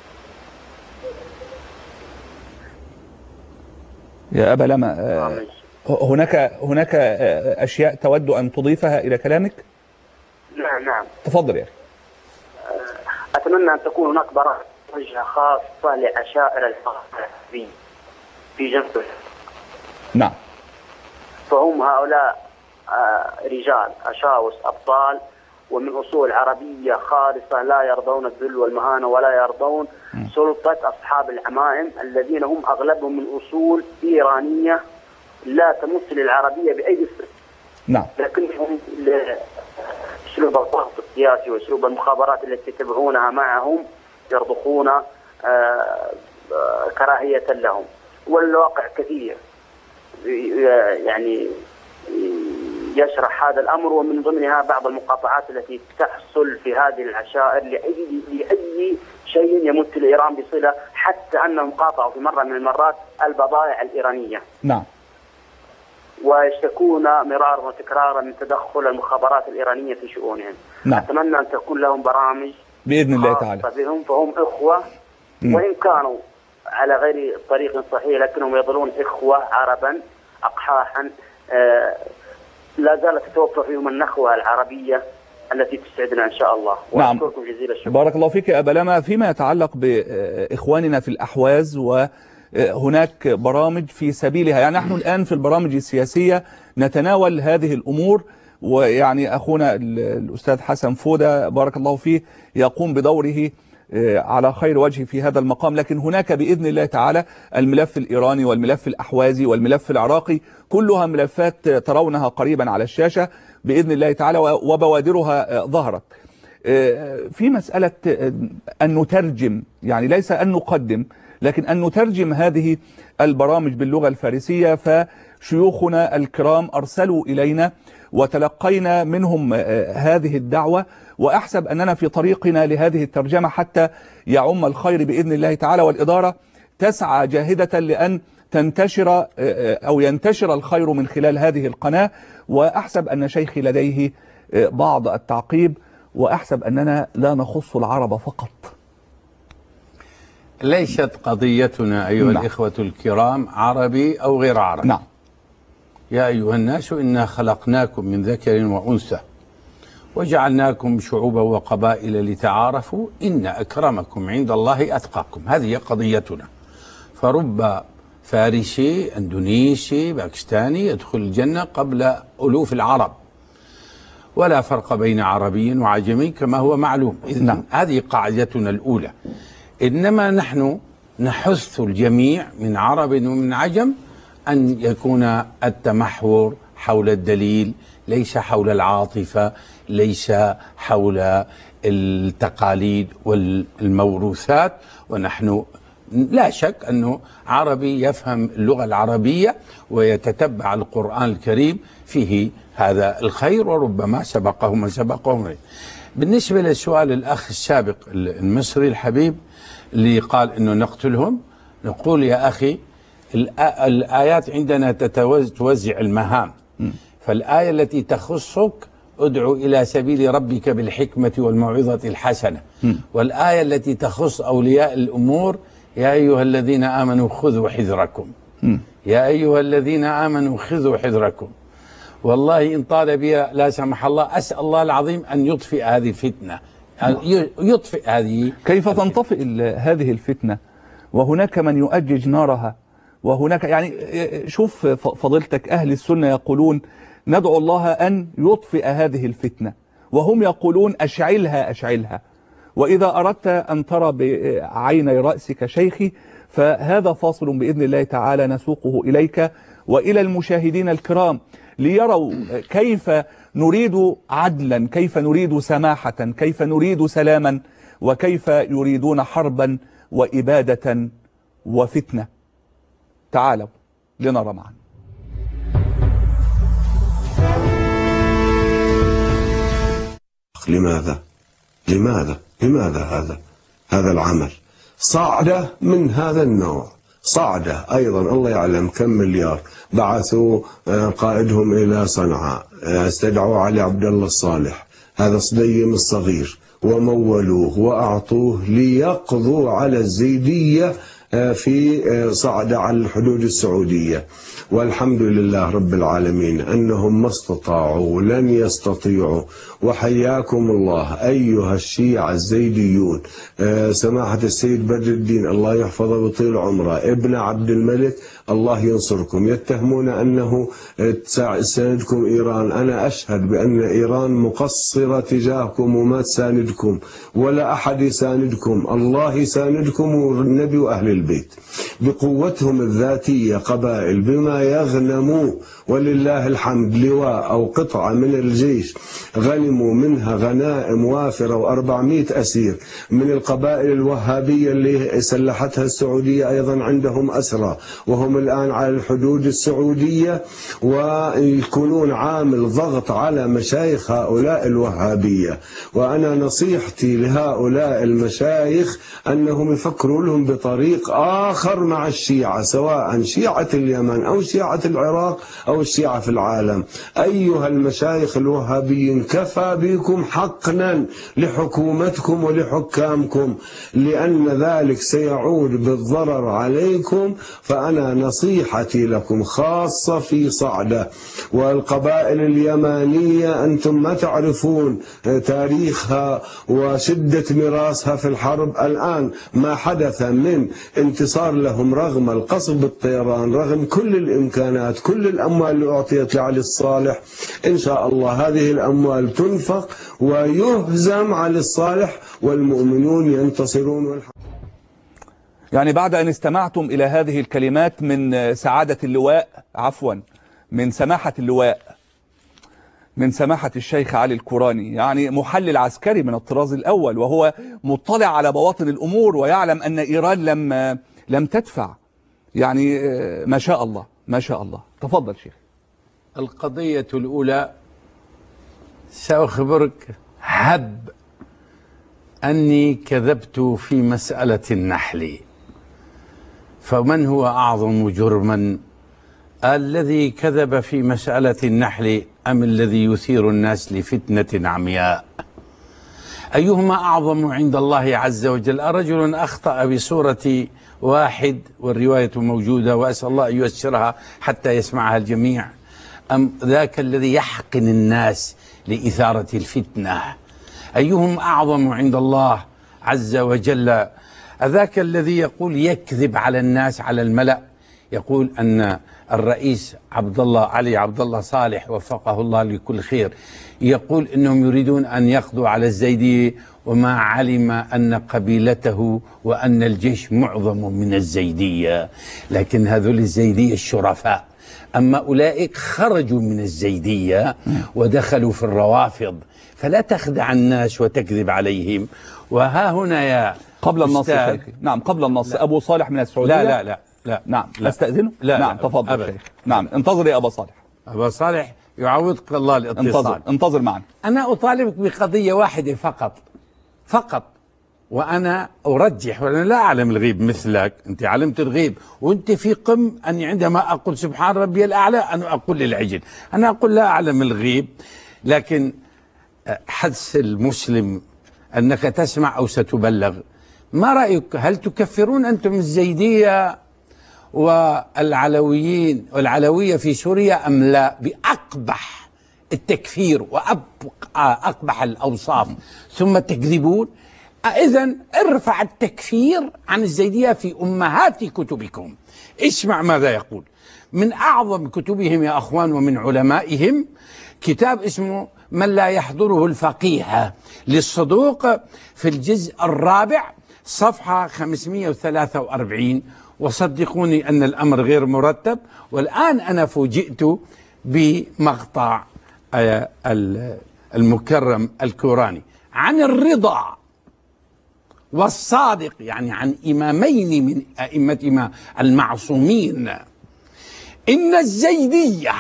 يا أبا لما، هناك هناك أشياء تود أن تضيفها إلى كلامك؟ نعم نعم. تفضل يا أخي. أتمنى أن تكون هناك برامج خاصة لعشائر الفقه في جنبه. نعم. فهم هؤلاء رجال أشاوس أبطال ومن أصول عربية خالصة لا يرضون الذل والمهانة ولا يرضون سلطة أصحاب العمائم الذين هم أغلبهم من أصول إيرانية لا تمثل العربية بأي صفة. نعم. لكنهم أسلوب الضغط السياسي وأسلوب المخابرات التي يتبعونها معهم يرضخون كراهية لهم. والواقع كثير يعني يشرح هذا الأمر، ومن ضمنها بعض المقاطعات التي تحصل في هذه العشائر لأي لأي شيء يمت لإيران بصلة، حتى أنهم قاطعوا في مرة من المرات البضائع الإيرانية. نعم. ويشتكون مرارا وتكرارا من تدخل المخابرات الإيرانية في شؤونهم. نعم. أتمنى أن تكون لهم برامج بإذن الله تعالى بهم، فهم إخوة م. وإن كانوا على غير طريق صحيح لكنهم يظلون إخوة عربا أقحاحا. آه لا زالت تتوفر فيهم النخوة العربية التي تسعدنا إن شاء الله. نعم. وأشكركم جزيل الشكر. بارك الله فيك يا أبا لما. فيما يتعلق بإخواننا في الأحواز وهناك برامج في سبيلها، يعني نحن الآن في البرامج السياسية نتناول هذه الأمور، ويعني أخونا الأستاذ حسن فودة بارك الله فيه يقوم بدوره على خير وجه في هذا المقام. لكن هناك بإذن الله تعالى الملف الإيراني والملف الأحوازي والملف العراقي، كلها ملفات ترونها قريبا على الشاشة بإذن الله تعالى وبوادرها ظهرت. في مسألة أن نترجم، يعني ليس أن نقدم لكن أن نترجم هذه البرامج باللغة الفارسية، فشيوخنا الكرام أرسلوا إلينا وتلقينا منهم هذه الدعوة، وأحسب أننا في طريقنا لهذه الترجمة حتى يعم الخير بإذن الله تعالى. والإدارة تسعى جاهدة لأن تنتشر أو ينتشر الخير من خلال هذه القناة. وأحسب أن شيخي لديه بعض التعقيب، وأحسب أننا لا نخص العرب فقط. ليست قضيتنا أيها نعم. الإخوة الكرام عربي أو غير عربي. نعم. يا أيها الناس إنا خلقناكم من ذكر وأنثى وجعلناكم شعوبا وقبائل لتعارفوا إن أكرمكم عند الله أتقاكم. هذه قضيتنا. فرب فارسي اندونيسي باكستاني يدخل الجنة قبل ألوف العرب، ولا فرق بين عربي وعجمي كما هو معلوم. نعم. هذه قاعدتنا الأولى. إنما نحن نحث الجميع من عرب ومن عجم أن يكون التمحور حول الدليل، ليس حول العاطفة، ليس حول التقاليد والموروثات. ونحن لا شك أنه عربي يفهم اللغة العربية ويتتبع القرآن الكريم فيه هذا الخير، وربما سبقه من سبقهم. بالنسبة لسؤال الأخ السابق المصري الحبيب اللي قال أنه نقتلهم، نقول يا أخي الآيات عندنا توزع المهام. فالآية التي تخصك ادعو إلى سبيل ربك بالحكمة والموعظة الحسنة، والآية التي تخص أولياء الأمور يا أيها الذين آمنوا خذوا حذركم. يا أيها الذين آمنوا خذوا حذركم. والله إن طال بي لا سمح الله أسأل الله العظيم أن يطفئ هذه الفتنة، يطفئ هذه. كيف تنطفئ هذه الفتنة وهناك من يؤجج نارها؟ وهناك يعني شوف فضيلتك، أهل السنة يقولون ندعو الله أن يطفئ هذه الفتنة، وهم يقولون أشعلها أشعلها. وإذا أردت أن ترى بعيني رأسك شيخي فهذا فاصل بإذن الله تعالى نسوقه إليك وإلى المشاهدين الكرام ليروا كيف نريد عدلا، كيف نريد سماحة، كيف نريد سلاما، وكيف يريدون حربا وإبادة وفتنة. تعالوا لنرى معا. لماذا؟ لماذا؟ لماذا هذا؟ هذا العمل صعدة من هذا النوع، صعدة أيضا الله يعلم كم مليار بعثوا قائدهم إلى صنعاء، استدعوا علي عبد الله الصالح هذا الصديم الصغير ومولوه وأعطوه ليقضوا على الزيدية في صعدة على الحدود السعودية. والحمد لله رب العالمين أنهم ما استطاعوا ولن يستطيعوا. وحياكم الله أيها الشيعة الزيديون، سماحة السيد بدر الدين الله يحفظه ويطيل عمره ابن عبد الملك الله ينصركم، يتهمون أنه تساندكم إيران. أنا أشهد بأن إيران مقصرة تجاهكم وما تساندكم ولا أحد يساندكم، الله يساندكم والنبي وأهل البيت بقوتهم الذاتية قبائل بما يغنموا ولله الحمد لواء أو قطعة من الجيش غنموا منها غنائم وافرة وأربعمائة أسير من القبائل الوهابية اللي سلحتها السعودية أيضا عندهم أسرى وهم الآن على الحدود السعودية، ويكونون عامل ضغط على مشايخ هؤلاء الوهابية. وأنا نصيحتي لهؤلاء المشايخ أنهم يفكروا لهم بطريق آخر مع الشيعة، سواء شيعة اليمن أو شيعة العراق أو الشيعة في العالم. أيها المشايخ الوهابيين كفى بكم حقنا لحكومتكم ولحكامكم، لأن ذلك سيعود بالضرر عليكم. فأنا نصيحتي لكم خاصة في صعدة والقبائل اليمانية، أنتم ما تعرفون تاريخها وشدة ميراثها في الحرب. الآن ما حدث من انتصار لهم رغم القصف بالطيران، رغم كل الإمكانات، كل الأموال اللي أعطيت لعلي الصالح، إن شاء الله هذه الأموال تنفق ويهزم علي الصالح والمؤمنون ينتصرون والحمد. يعني بعد أن استمعتم إلى هذه الكلمات من سعادة اللواء، عفوا من سماحة اللواء، من سماحة الشيخ علي الكوراني، يعني محلل عسكري من الطراز الأول، وهو مطلع على بواطن الأمور ويعلم أن إيران لم لم تدفع. يعني ما شاء الله ما شاء الله. تفضل شيخ. القضية الأولى سأخبرك هب أني كذبت في مسألة النحل. فمن هو أعظم جرما، الذي كذب في مسألة النحل أم الذي يثير الناس لفتنة عمياء؟ أيهما أعظم عند الله عز وجل؟ رجل أخطأ بسورة واحد والرواية موجودة وأسأل الله أن ييسرها حتى يسمعها الجميع، أم ذاك الذي يحقن الناس لإثارة الفتنة؟ أيهم أعظم عند الله عز وجل؟ ذاك الذي يقول يكذب على الناس على الملأ، يقول أن الرئيس عبد الله علي عبد الله صالح وفقه الله لكل خير يقول أنهم يريدون أن يقضوا على الزيدية، وما علم أن قبيلته وأن الجيش معظم من الزيدية، لكن هذول الزيدية الشرفاء، أما أولئك خرجوا من الزيدية ودخلوا في الروافض، فلا تخدع الناس وتكذب عليهم. وها هنا يا قبل النص شيخي، نعم قبل النص، لا. أبو صالح من السعودية. لا لا لا لا نعم لا. أستأذنه؟ لا نعم لا تفضل أبدا. شيخ. نعم انتظر يا أبا صالح. أبا صالح يعوضك الله الاتصال. انتظر انتظر معنا. أنا أطالبك بقضية واحدة فقط فقط، وأنا أرجح، وأنا لا أعلم الغيب مثلك، أنت علمت الغيب، وأنت في قم أني عندما أقول سبحان ربي الأعلى أنا أقول للعجل، أنا أقول لا أعلم الغيب، لكن حدث المسلم أنك تسمع أو ستبلغ. ما رأيك؟ هل تكفرون أنتم الزيدية والعلويين والعلوية في سوريا أم لا بأقبح التكفير وأقبح الأوصاف ثم تكذبون؟ إذن ارفع التكفير عن الزيدية في أمهات كتبكم. اسمع ماذا يقول من أعظم كتبهم يا أخوان ومن علمائهم، كتاب اسمه من لا يحضره الفقيه للصدوق في الجزء الرابع صفحة خمسمئة وثلاثة وأربعين. وصدقوني أن الأمر غير مرتب، والآن أنا فوجئت بمقطع المكرم الكوراني عن الرضا والصادق، يعني عن إمامين من أئمتنا المعصومين، إن الزيدية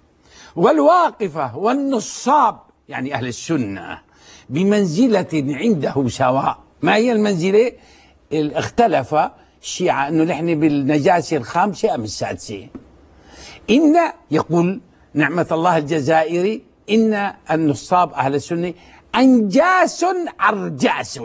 والواقفة والنصاب يعني أهل السنة بمنزلة عنده سواء. ما هي المنزلة؟ اختلف الشيعة أنه نحن بالنجاسة الخامسة أم السادسة. إن يقول نعمة الله الجزائري إن النصاب أهل السنة أنجاس عرجاس.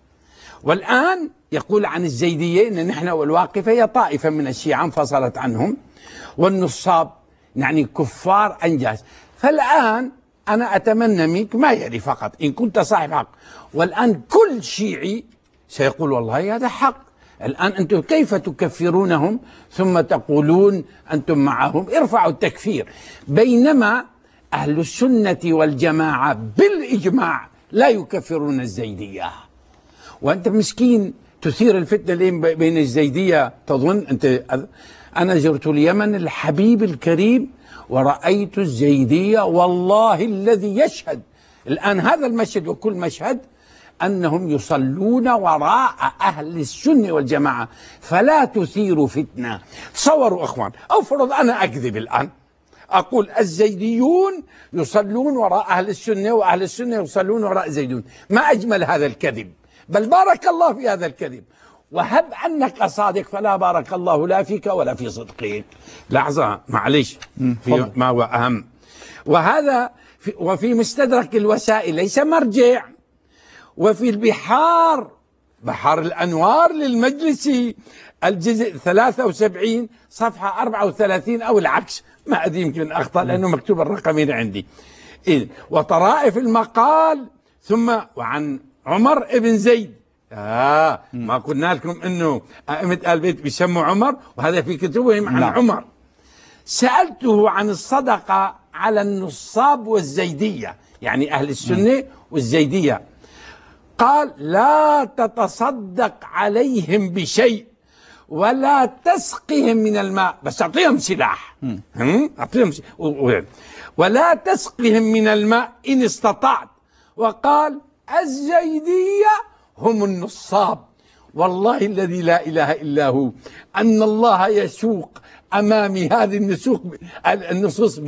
والآن يقول عن الزيدية إن نحن والواقفة هي طائفة من الشيعة انفصلت عنهم، والنصاب يعني كفار أنجاس. فالآن أنا أتمنى منك ما يلي فقط إن كنت صاحب حق، والآن كل شيعي سيقول والله هذا حق. الآن أنتم كيف تكفرونهم ثم تقولون أنتم معهم؟ ارفعوا التكفير. بينما أهل السنة والجماعة بالإجماع لا يكفرون الزيدية، وأنت مسكين تثير الفتنة الآن بين الزيدية. تظن أنت أنا زرت اليمن الحبيب الكريم ورأيت الزيدية والله الذي يشهد الآن هذا المشهد وكل مشهد أنهم يصلون وراء أهل السنة والجماعة، فلا تثيروا فتنة. تصوروا أخوان، أفرض أنا أكذب الآن أقول الزيديون يصلون وراء أهل السنة وأهل السنة يصلون وراء الزيديون، ما أجمل هذا الكذب، بل بارك الله في هذا الكذب. وهب أنك صادق فلا بارك الله لا فيك ولا في صدقك. لحظة معلش في ما هو أهم، وهذا في وفي مستدرك الوسائل ليس مرجع، وفي البحار بحار الأنوار للمجلسي الجزء ثلاثة وسبعين صفحة أربعة وثلاثين أو العكس، ما أدري يمكن أخطأ لأنه مكتوب الرقمين عندي. إيه؟ وطرائف المقال ثم وعن عمر ابن زيد. آه ما قلنا لكم أنه أئمة آل البيت بيسموا عمر، وهذا في كتبهم عن نعم. عمر. سألته عن الصدقة على النصاب والزيدية، يعني أهل السنة والزيدية، قال لا تتصدق عليهم بشيء ولا تسقهم من الماء، بس أعطيهم سلاح، أعطيهم سلاح. ولا تسقهم من الماء إن استطعت. وقال الزيدية هم النصاب. والله الذي لا إله إلا هو أن الله يسوق أمامي هذه النسوق النصوص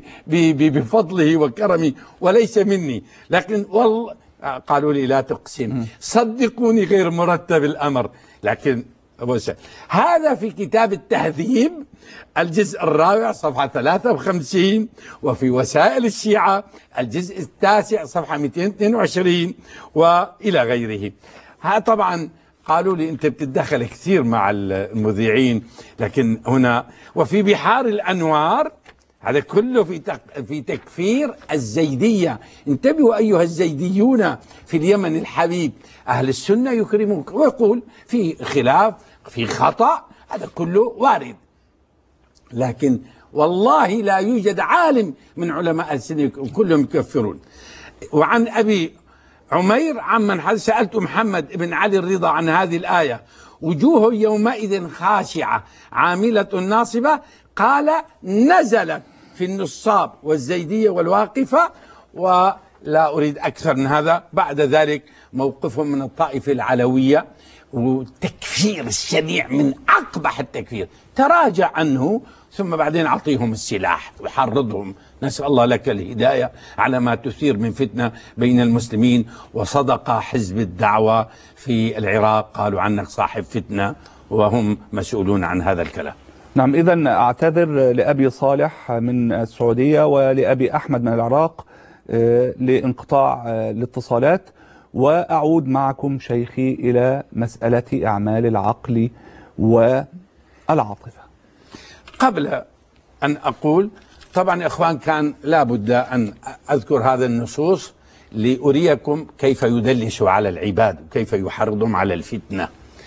بفضله وكرمه وليس مني، لكن والله قالوا لي لا تقسم، صدقوني غير مرتب الأمر، لكن أبو سعيد. هذا في كتاب التهذيب الجزء الرابع صفحة ثلاثة وخمسين، وفي وسائل الشيعة الجزء التاسع صفحة مئتين واثنين وعشرين وإلى غيره. ها طبعا قالوا لي أنت بتتدخل كثير مع المذيعين، لكن هنا وفي بحار الأنوار هذا كله في في تكفير الزيدية. انتبهوا أيها الزيديون في اليمن الحبيب، أهل السنة يكرموك ويقول في خلاف في خطأ، هذا كله وارد، لكن والله لا يوجد عالم من علماء السنة كلهم يكفرون. وعن أبي عمير عمن حدث سألت محمد بن علي الرضا عن هذه الآية: وجوه يومئذ خاشعة عاملة ناصبة، قال نزلت في النصاب والزيدية والواقفة، ولا أريد أكثر من هذا. بعد ذلك موقفهم من الطائفة العلوية والتكفير الشنيع من أقبح التكفير، تراجع عنه ثم بعدين أعطيهم السلاح وحرضهم. نسأل الله لك الهداية على ما تثير من فتنة بين المسلمين. وصدق حزب الدعوة في العراق، قالوا عنك صاحب فتنة وهم مسؤولون عن هذا الكلام. نعم، إذن أعتذر لأبي صالح من السعودية ولأبي أحمد من العراق لانقطاع الاتصالات، وأعود معكم شيخي إلى مسألة أعمال العقل والعاطفة. قبل أن أقول، طبعا يا إخوان كان لابد أن أذكر هذا النصوص لأريكم كيف يدلس على العباد وكيف يحرضهم على الفتنة.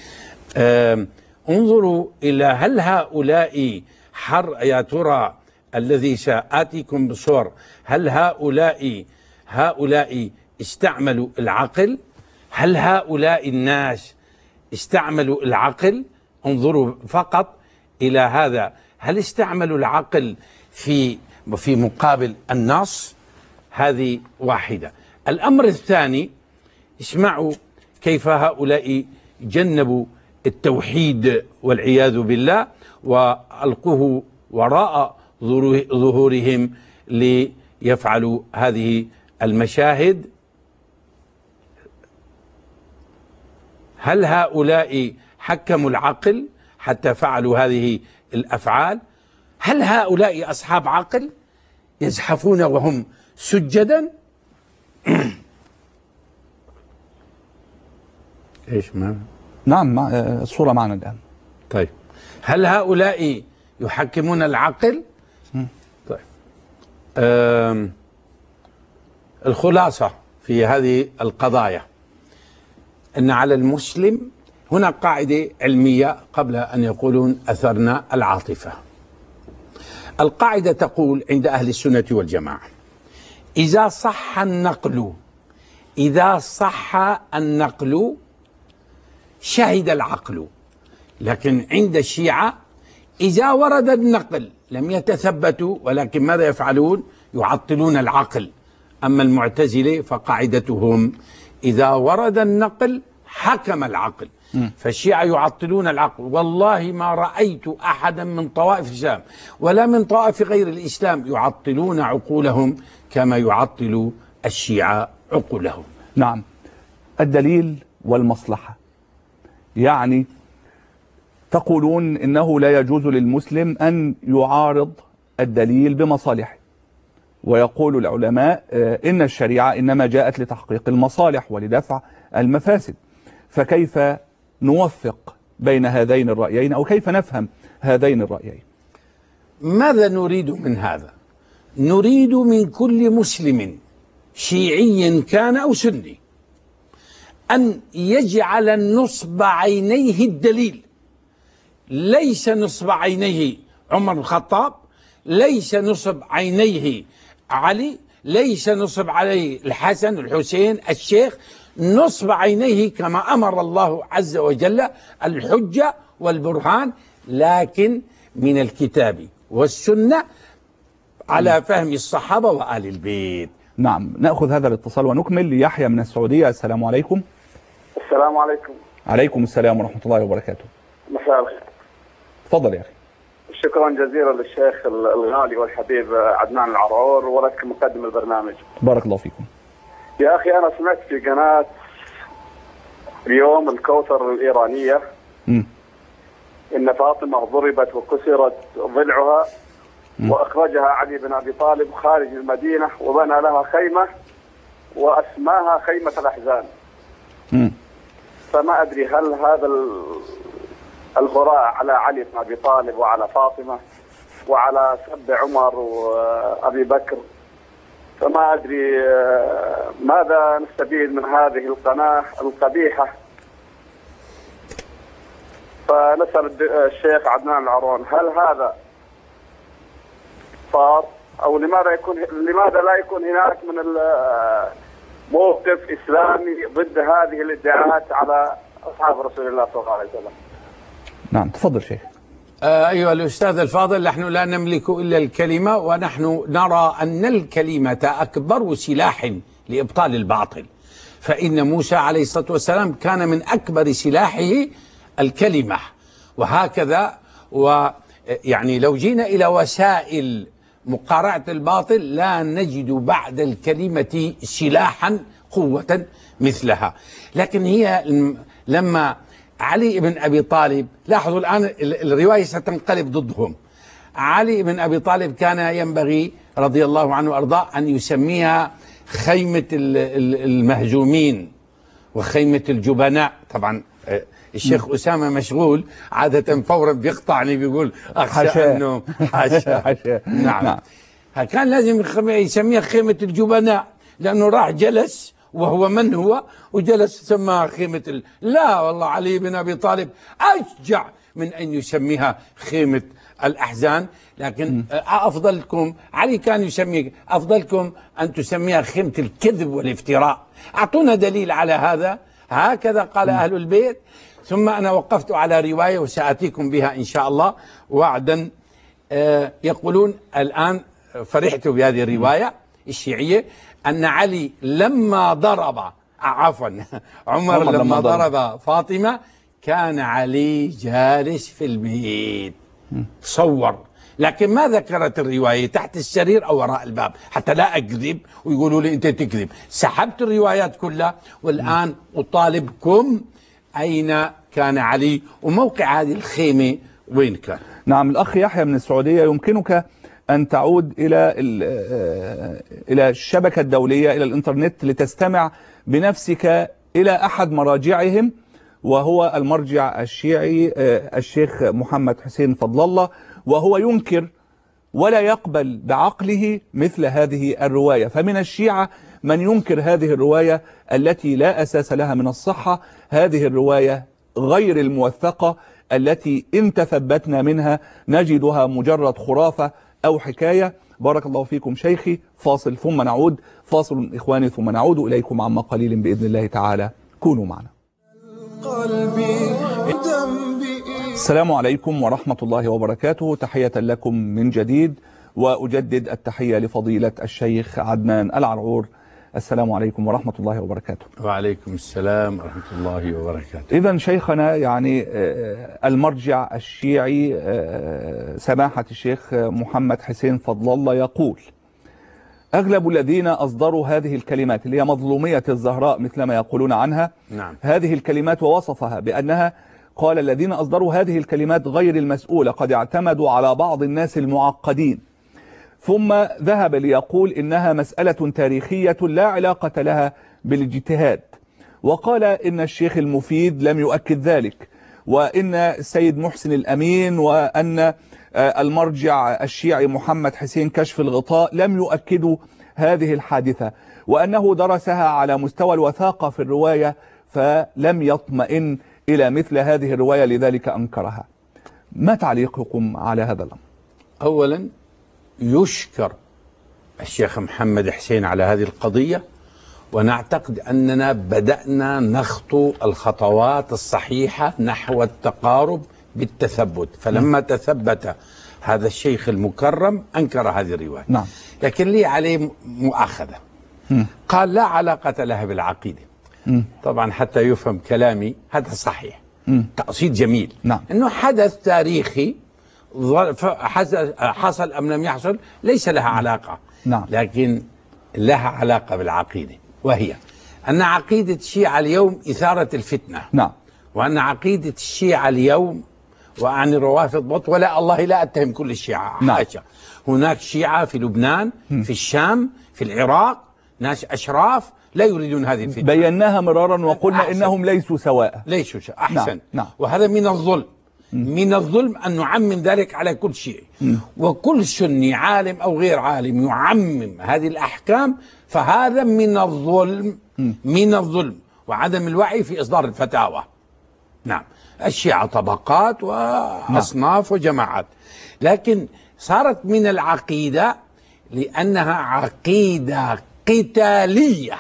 انظروا إلى هل هؤلاء حر يا ترى الذي سآتيكم بصور، هل هؤلاء هؤلاء استعملوا العقل؟ هل هؤلاء الناس استعملوا العقل؟ انظروا فقط إلى هذا، هل استعملوا العقل في في مقابل النص؟ هذه واحدة. الأمر الثاني، اسمعوا كيف هؤلاء جنبوا التوحيد والعياذ بالله وألقوه وراء ظهورهم ليفعلوا هذه المشاهد. هل هؤلاء حكموا العقل حتى فعلوا هذه الأفعال؟ هل هؤلاء أصحاب عقل يزحفون وهم سجدا؟ ايش ما نعم، الصورة معنا الآن. طيب، هل هؤلاء يحكمون العقل؟ طيب، الخلاصة في هذه القضايا أن على المسلم، هنا قاعدة علمية قبل أن يقولون أثرنا العاطفة. القاعدة تقول عند أهل السنة والجماعة: إذا صح النقل إذا صح النقل شهد العقل. لكن عند الشيعة إذا ورد النقل لم يتثبتوا، ولكن ماذا يفعلون؟ يعطلون العقل. أما المعتزلة فقاعدتهم إذا ورد النقل حكم العقل. فالشيعة يعطلون العقل. والله ما رأيت أحدا من طوائف الإسلام ولا من طوائف غير الإسلام يعطلون عقولهم كما يعطل الشيعة عقولهم. نعم، الدليل والمصلحة، يعني تقولون إنه لا يجوز للمسلم أن يعارض الدليل بمصالحه، ويقول العلماء إن الشريعة إنما جاءت لتحقيق المصالح ولدفع المفاسد. فكيف نوفق بين هذين الرأيين، أو كيف نفهم هذين الرأيين؟ ماذا نريد من هذا؟ نريد من كل مسلم شيعي كان أو سني أن يجعل نصب عينيه الدليل، ليس نصب عينيه عمر الخطاب، ليس نصب عينيه علي، ليس نصب عليه الحسن الحسين الشيخ، نصب عينيه كما أمر الله عز وجل الحجة والبرهان، لكن من الكتاب والسنة على فهم الصحابة وآل البيت. نعم، نأخذ هذا الاتصال ونكمل. يحيى من السعودية، السلام عليكم. السلام عليكم. عليكم السلام ورحمة الله وبركاته. مساء الخير. تفضل يا أخي. شكرا جزيلا للشيخ الغالي والحبيب عدنان العرعور ولك مقدم البرنامج. بارك الله فيكم. يا أخي أنا سمعت في قناة اليوم الكوثر الإيرانية م. إن فاطمة ضربت وكسرت ضلعها وأخرجها علي بن أبي طالب خارج المدينة وبنى لها خيمة وأسماها خيمة الأحزان. م. فما أدري هل هذا الهراء على علي بن أبي طالب وعلى فاطمة وعلى سب عمر وأبي بكر، فما أدري ماذا نستفيد من هذه القناة القبيحة. فنسأل الشيخ عدنان العرون هل هذا صار أو لماذا يكون لماذا لا يكون هناك من موقف إسلامي ضد هذه الادعاءات على أصحاب رسول الله صلى الله عليه وسلم؟ نعم تفضل شيخ. آه أيها الأستاذ الفاضل، نحن لا نملك إلا الكلمة، ونحن نرى أن الكلمة أكبر سلاح لإبطال الباطل، فإن موسى عليه الصلاة والسلام كان من أكبر سلاحه الكلمة، وهكذا. ويعني لو جينا إلى وسائل مقارعة الباطل لا نجد بعد الكلمة سلاحا قوة مثلها. لكن هي لما علي بن أبي طالب، لاحظوا الآن الرواية ستنقلب ضدهم، علي بن أبي طالب كان ينبغي رضي الله عنه وأرضاه أن يسميها خيمة المهزومين وخيمة الجبناء. طبعا الشيخ أسامة مشغول عادة فورا بيقطعني بيقول أخشى أنه حاشا نعم. نعم كان لازم يسميها خيمة الجبناء لأنه راح جلس وهو من هو وجلس سماها خيمة ال... لا والله علي بن أبي طالب أشجع من أن يسميها خيمة الأحزان. لكن أفضلكم علي كان يسمي أفضلكم أن تسميها خيمة الكذب والافتراء. أعطونا دليل على هذا. هكذا قال أهل البيت. ثم أنا وقفت على رواية وسأتيكم بها إن شاء الله وعدا. آه يقولون الآن فرحت بهذه الرواية الشيعية أن علي لما ضرب عفوا عمر لما, لما ضرب, ضرب فاطمة كان علي جالس في البيت. تصور. لكن ما ذكرت الرواية تحت السرير أو وراء الباب حتى لا أكذب ويقولوا لي أنت تكذب. سحبت الروايات كلها والآن أطالبكم أين كان علي وموقع هذه الخيمة وين كان. نعم الأخ يحيى من السعودية، يمكنك أن تعود إلى إلى الشبكة الدولية إلى الإنترنت لتستمع بنفسك إلى أحد مراجعهم وهو المرجع الشيعي الشيخ محمد حسين فضل الله، وهو ينكر ولا يقبل بعقله مثل هذه الرواية. فمن الشيعة من ينكر هذه الرواية التي لا أساس لها من الصحة، هذه الرواية غير الموثقة التي إن تثبتنا منها نجدها مجرد خرافة أو حكاية. بارك الله فيكم شيخي. فاصل ثم نعود. فاصل إخواني ثم نعود إليكم عما قليل بإذن الله تعالى. كونوا معنا. السلام عليكم ورحمة الله وبركاته. تحية لكم من جديد، وأجدد التحية لفضيلة الشيخ عدنان العرعور. السلام عليكم ورحمة الله وبركاته. وعليكم السلام ورحمة الله وبركاته. إذن شيخنا يعني المرجع الشيعي سماحة الشيخ محمد حسين فضل الله يقول: أغلب الذين أصدروا هذه الكلمات اللي هي مظلومية الزهراء مثل ما يقولون عنها، نعم. هذه الكلمات ووصفها بأنها، قال: الذين أصدروا هذه الكلمات غير المسؤولة قد اعتمدوا على بعض الناس المعقدين. ثم ذهب ليقول إنها مسألة تاريخية لا علاقة لها بالاجتهاد، وقال إن الشيخ المفيد لم يؤكد ذلك، وإن السيد محسن الأمين وأن المرجع الشيعي محمد حسين كشف الغطاء لم يؤكدوا هذه الحادثة، وأنه درسها على مستوى الوثاقة في الرواية فلم يطمئن إلى مثل هذه الرواية لذلك أنكرها. ما تعليقكم على هذا الأمر؟ أولا يشكر الشيخ محمد حسين على هذه القضية، ونعتقد أننا بدأنا نخطو الخطوات الصحيحة نحو التقارب بالتثبت. فلما م. تثبت هذا الشيخ المكرم أنكر هذه الرواية. نعم. لكن لي عليه مؤاخذة. م. قال لا علاقة لها بالعقيدة. م. طبعا حتى يفهم كلامي هذا صحيح. م. تقصيد جميل. نعم. أنه حدث تاريخي حصل أم لم يحصل ليس لها علاقة. نعم. لكن لها علاقة بالعقيدة، وهي أن عقيدة الشيعة اليوم إثارة الفتنة. نعم. وأن عقيدة الشيعة اليوم وأعني الروافض بط، ولا الله لا أتهم كل الشيعة، نعم. حاشا. هناك شيعة في لبنان، في الشام، في العراق، ناس أشراف لا يريدون هذه الفتنة. بيناها مرارا وقلنا أحسن. إنهم ليسوا سواء. ليسوا أحسن. نعم. نعم. وهذا من الظلم. من الظلم أن نعمم ذلك على كل شيء. وكل سني عالم أو غير عالم يعمم هذه الأحكام فهذا من الظلم. من الظلم وعدم الوعي في إصدار الفتاوى. نعم. الشيعة طبقات وأصناف وجماعات، لكن صارت من العقيدة لأنها عقيدة قتالية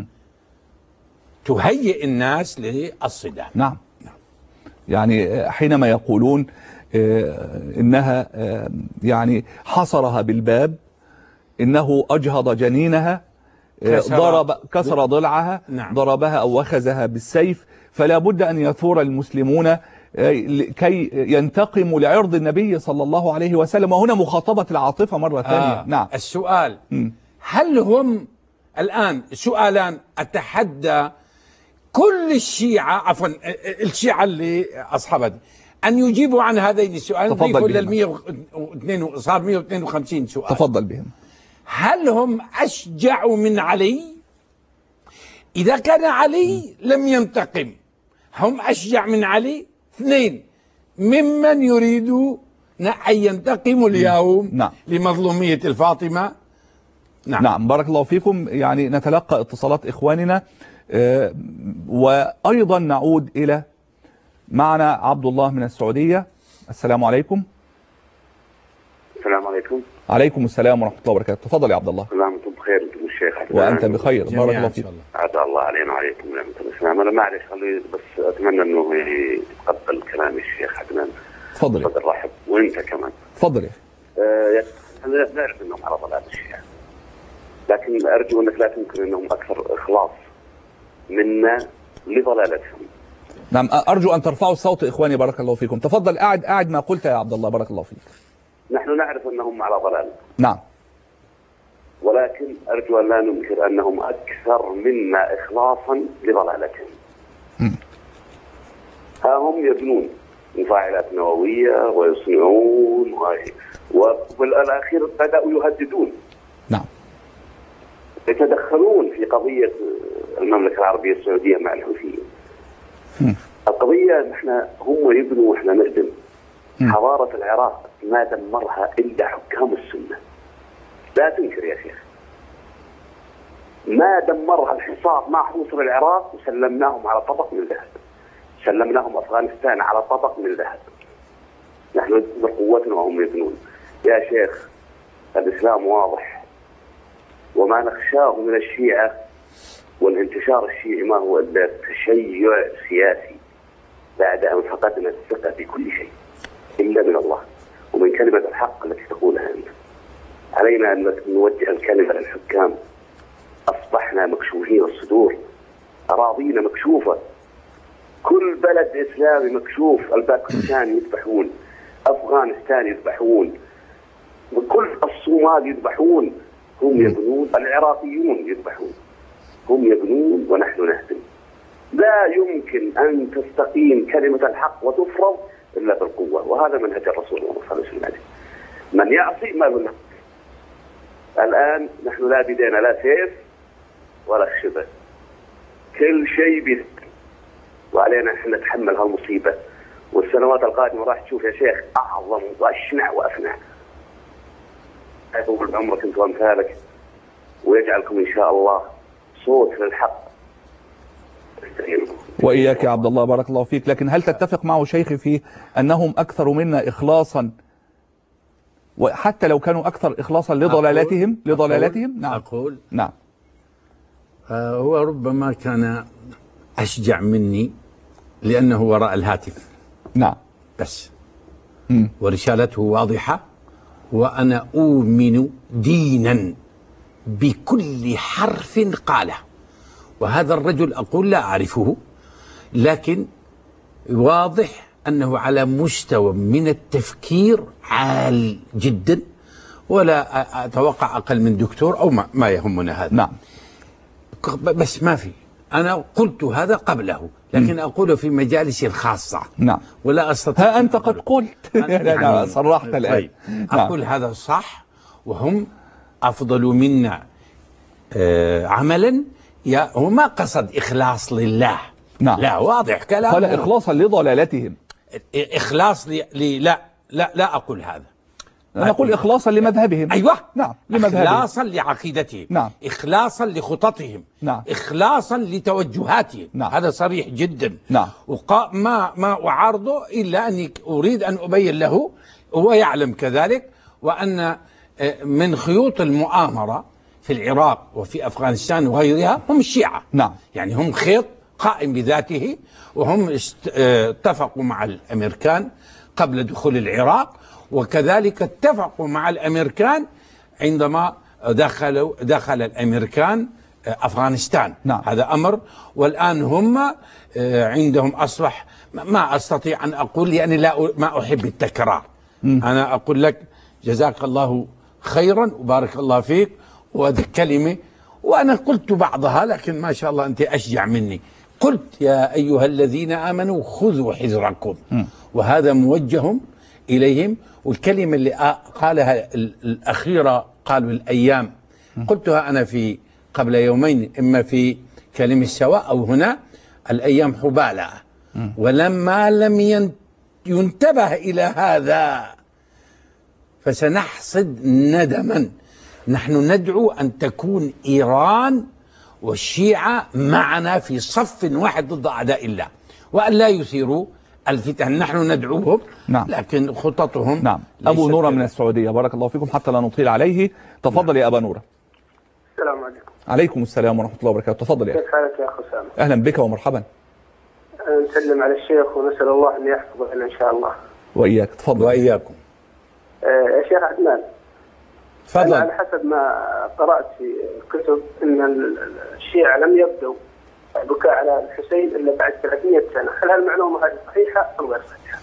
تهيئ الناس للصدام. نعم. يعني حينما يقولون إنها يعني حصرها بالباب، إنه أجهض جنينها، ضرب كسر ضلعها، نعم. ضربها أو وخزها بالسيف، فلا بد أن يثور المسلمون كي ينتقموا لعرض النبي صلى الله عليه وسلم. وهنا مخاطبة العاطفة مرة ثانية. آه. نعم. السؤال م. هل هم الآن سؤالان أتحدى كل الشيعة، عفوا الشيعة اللي أصحابها أن يجيبوا عن هذين السؤالين. تفضل ولا بهم. مئة واثنين صار مئة واثنين وخمسين سؤال. تفضل بهم. هل هم أشجع من علي؟ إذا كان علي لم ينتقم، هم أشجع من علي؟ اثنين، ممن يريدون أن ينتقموا اليوم نعم. لمظلومية الفاطمة. نعم. نعم بارك الله فيكم. يعني نتلقى اتصالات إخواننا، آه وأيضا نعود إلى معنا عبد الله من السعودية. السلام عليكم. السلام عليكم. عليكم السلام ورحمة الله وبركاته. تفضل يا عبد الله. كل عام وانتم بخير انتم الشيخ. وأنت بخير بارك الله فيك. عاد الله علينا وعليكم نعمة الإسلام. أنا معلش خلي بس أتمنى إنه يتقبل كلام الشيخ عدنان. تفضل. تفضل رحب وأنت كمان. تفضل. آه أنا نعرف إنهم على ضلال الشيعة، لكن أرجو أنك لا تنكر إنهم أكثر إخلاص منا لضلالتهم. نعم أرجو أن ترفعوا الصوت إخواني بارك الله فيكم. تفضل أعد أعد ما قلت يا عبد الله بارك الله فيك. نحن نعرف أنهم على ضلال. نعم. ولكن أرجو أن لا ننكر أنهم أكثر منا إخلاصا لضلالتهم. ها هم يبنون مفاعلات نووية ويصنعون وبالأخير بدأوا يهددون. نعم. يتدخلون في قضية المملكة العربية السعودية مع الحوثيين. القضية نحن هم يبنوا ونحن نهدم. حضارة العراق ما دمرها إلا حكام السنة. لا تنكر يا شيخ. ما دمرها الحصار ما حوصر العراق وسلمناهم على طبق من ذهب. سلمناهم أفغانستان على طبق من ذهب. نحن ندمر قوتنا وهم يبنون. يا شيخ الإسلام واضح، وما نخشاه من الشيعة والانتشار الشيعي ما هو إلا تشيع سياسي بعد أن فقدنا الثقة بكل شيء إلا من الله ومن كلمة الحق التي تقولها أنت. علينا أن نوجه الكلمة للحكام. أصبحنا مكشوفين الصدور، أراضينا مكشوفة، كل بلد إسلامي مكشوف. الباكستان يذبحون، أفغانستان يذبحون، وكل الصومال يذبحون. هم يبنون، العراقيون يذبحون، هم يبنون ونحن نهدم. لا يمكن أن تستقيم كلمة الحق وتفرض إلا بالقوة، وهذا منهج الرسول صلى الله عليه وسلم. من يعصي ما منه. الآن نحن لا بدينا لا سيف ولا خشبة، كل شيء بيد، وعلينا نحن نتحمل هالمصيبة. والسنوات القادمة راح تشوف يا شيخ أعظم وأشنع وأفنع. أطول بعمرك أنت وأمثالك، ويجعلكم إن شاء الله صوت للحق. وإياك يا عبد الله بارك الله فيك. لكن هل تتفق معه شيخي في أنهم أكثر منا إخلاصا، وحتى لو كانوا أكثر إخلاصا لضلالتهم أقول لضلالتهم؟ أقول نعم. أقول نعم. آه هو ربما كان أشجع مني لأنه وراء الهاتف. نعم. بس م. ورسالته واضحة، وأنا أؤمن دينا بكل حرف قاله. وهذا الرجل أقول لا أعرفه، لكن واضح أنه على مستوى من التفكير عال جدا، ولا أتوقع أقل من دكتور أو ما, ما يهمنا هذا. نعم. بس ما في أنا قلت هذا قبله، لكن أقوله في مجالسي الخاصة. نعم. ولا أستطيع. ها أنت قد قلت يعني صرحت الآن. طيب. أقول نعم. هذا صح، وهم أفضل منا آه عملا. يا هو ما قصد إخلاص لله. نعم. لا، واضح كلامه. قال إخلاصا لضلالتهم. إخلاص لي, لي لا لا لا أقول هذا. أنا أقول إخلاصا لمذهبهم. أيوة. نعم. لمذهبهم. إخلاصا لعقيدتهم. نعم. إخلاصا لخططهم. نعم. إخلاصا لتوجهاتهم. نعم. هذا صريح جدا. نعم. وقا ما ما أعارضه إلا أني أريد أن أبين له، هو يعلم كذلك، وأن من خيوط المؤامرة في العراق وفي أفغانستان وغيرها هم الشيعة. نعم. يعني هم خيط قائم بذاته، وهم اتفقوا مع الأمريكان قبل دخول العراق، وكذلك اتفقوا مع الأمريكان عندما دخلوا دخل الأمريكان أفغانستان. نعم. هذا أمر. والآن هم عندهم أصبح، ما أستطيع أن أقول لأني لا ما أحب التكرار. م. أنا أقول لك جزاك الله خيرا وبارك الله فيك، وهذه كلمة وأنا قلت بعضها، لكن ما شاء الله أنت أشجع مني. قلت يا أيها الذين آمنوا خذوا حذركم، م. وهذا موجه إليهم. والكلمة اللي قالها الأخيرة قالوا الأيام، قلتها أنا في قبل يومين، إما في كلمة سواء أو هنا، الأيام حبالة. ولما لم ينتبه إلى هذا فسنحصد ندما. نحن ندعو أن تكون إيران والشيعة معنا في صف واحد ضد أعداء الله، وأن لا يثيروا الفتن. نحن ندعوهم. نعم. لكن خططهم. نعم. أبو نورة من السعودية، بارك الله فيكم حتى لا نطيل عليه. تفضل. نعم. يا أبا نورة. السلام عليكم. عليكم السلام ورحمة الله وبركاته. تفضل يا كيف حالك يا أخ أسامة؟ أهلا بك ومرحبا. نسلم على الشيخ ونسأل الله أن يحفظه لنا إن شاء الله. وإياك. تفضل. وإياكم. آه يا شيخ عدنان، تفضل. على حسب ما قرأت في كتب أن الشيعة لم يبدوا البكاء على الحسين إلا بعد ثلاثمئة سنة. هل هالمعلومة هذه صحيحة أم غير صحيحة؟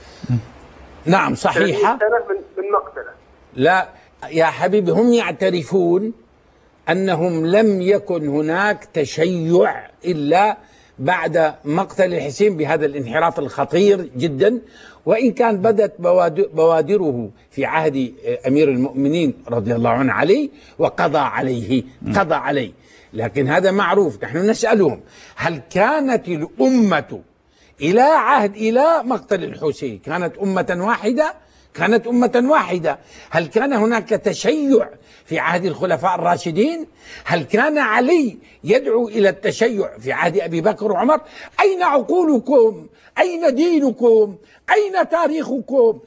نعم صحيحة. ثلاثمئة سنة من من مقتله. لا يا حبيبي، هم يعترفون أنهم لم يكن هناك تشيع إلا بعد مقتل الحسين بهذا الانحراف الخطير جدا، وإن كان بدت بوادره في عهد أمير المؤمنين رضي الله عنه علي وقضى عليه قضى عليه. لكن هذا معروف. نحن نسألهم هل كانت الأمة إلى عهد إلى مقتل الحسين كانت أمة واحدة؟ كانت أمة واحدة. هل كان هناك تشيع في عهد الخلفاء الراشدين؟ هل كان علي يدعو إلى التشيع في عهد أبي بكر وعمر؟ أين عقولكم؟ أين دينكم؟ أين تاريخكم؟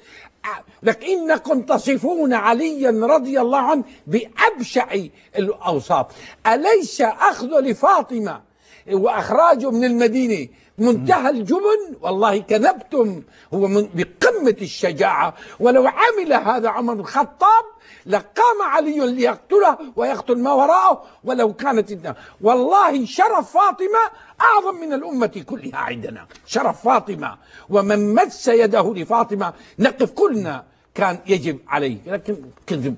لكنكم تصفون عليا رضي الله عنه بأبشع الأوصاف. أليس أخذ لفاطمة وأخراجه من المدينة منتهى الجبن؟ والله كذبتم. هو من بقمة الشجاعة. ولو عمل هذا عمر الخطاب لقام علي ليقتله ويقتل ما وراءه. ولو كانت الدنيا. والله شرف فاطمة أعظم من الأمة كلها عندنا. شرف فاطمة، ومن مس يده لفاطمة نقف كلنا كان يجب عليه. لكن كذب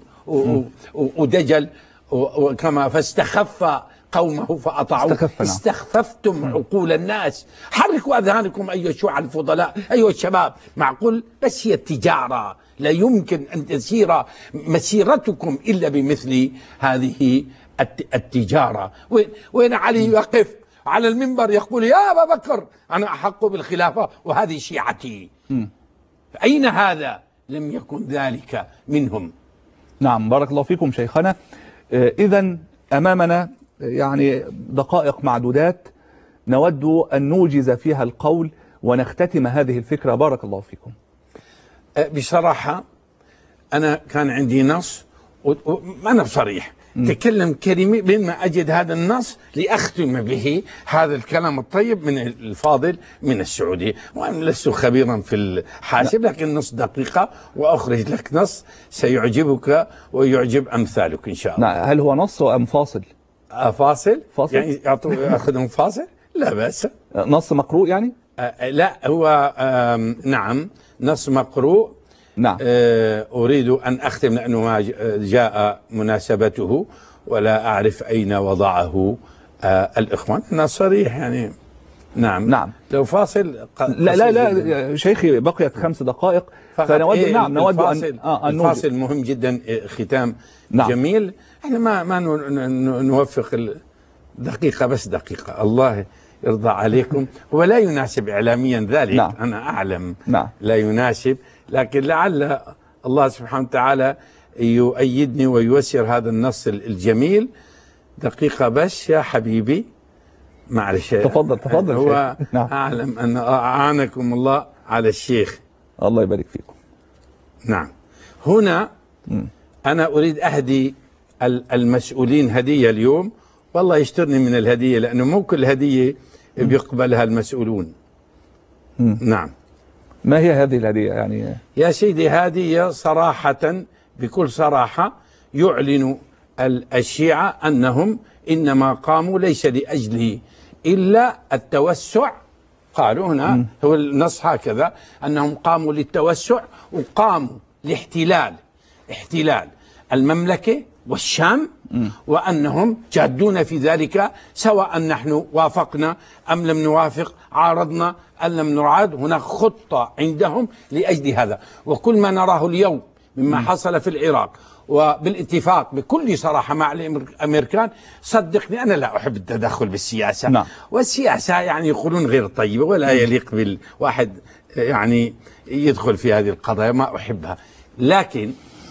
ودجل وكما فاستخف قومه فأطاعوه. استخففتم عقول الناس. حركوا أذهانكم أيها الشيوعة الفضلاء، أيها الشباب. معقول؟ بس هي التجارة، لا يمكن أن تسير مسيرتكم إلا بمثل هذه التجارة. وين علي يقف على المنبر يقول يا أبا بكر أنا أحق بالخلافة وهذه شيعتي. م. أين هذا؟ لم يكن ذلك منهم. نعم. بارك الله فيكم شيخنا. إذن أمامنا يعني دقائق معدودات نود أن نوجز فيها القول ونختتم هذه الفكرة. بارك الله فيكم. بصراحة أنا كان عندي نص وأنا بصريح تكلم كلمة بين ما أجد هذا النص لأختم به هذا الكلام الطيب من الفاضل من السعودية. وأنا لست خبيرا في الحاسب، لكن نص دقيقة وأخرج لك نص سيعجبك ويعجب أمثالك إن شاء الله. هل هو نص أم فاصل؟ فاصل؟ فاصل؟ يعني يأخذهم فاصل؟ لا بأس. نص مقروء يعني؟ آه لا هو آه نعم نص مقروء. نعم. آه أريد أن أختم لأنه ما جاء مناسبته ولا أعرف أين وضعه آه الإخوان. أنا صريح يعني. نعم نعم. لو فاصل لا لا لا شيخي بقيت خمس دقائق فنود إيه نعم نود الفاصل أن آه الفاصل مهم جدا. ختام نعم. جميل. احنا ما ما نوفق دقيقة بس دقيقة الله يرضى عليكم. هو لا يناسب إعلاميا ذلك. نعم. أنا أعلم. نعم. لا يناسب، لكن لعل الله سبحانه وتعالى يؤيدني وييسر هذا النص الجميل. دقيقة بس يا حبيبي معلش. تفضل تفضل. هو نعم. أعلم أن أعانكم الله على الشيخ. الله يبارك فيكم. نعم. هنا م. أنا أريد أهدي المسؤولين هدية اليوم، والله يشترني من الهدية لأنه مو كل هدية بيقبلها المسؤولون. م. نعم. ما هي هذه الهدية يعني؟ يا سيدي هذه صراحة بكل صراحة يعلن الشيعة أنهم إنما قاموا ليس لأجله إلا التوسع. قالوا هنا م. هو النص هكذا أنهم قاموا للتوسع وقاموا لاحتلال احتلال المملكة والشام م. وأنهم جادون في ذلك سواء نحن وافقنا أم لم نوافق، عارضنا أم لم نرعد. هناك خطة عندهم لأجل هذا. وكل ما نراه اليوم مما م. حصل في العراق وبالاتفاق بكل صراحة مع الأمريكان، صدقني أنا لا أحب التدخل بالسياسة. نعم. والسياسة يعني يقولون غير طيبة ولا يليق بالواحد يعني يدخل في هذه القضايا، ما أحبها. لكن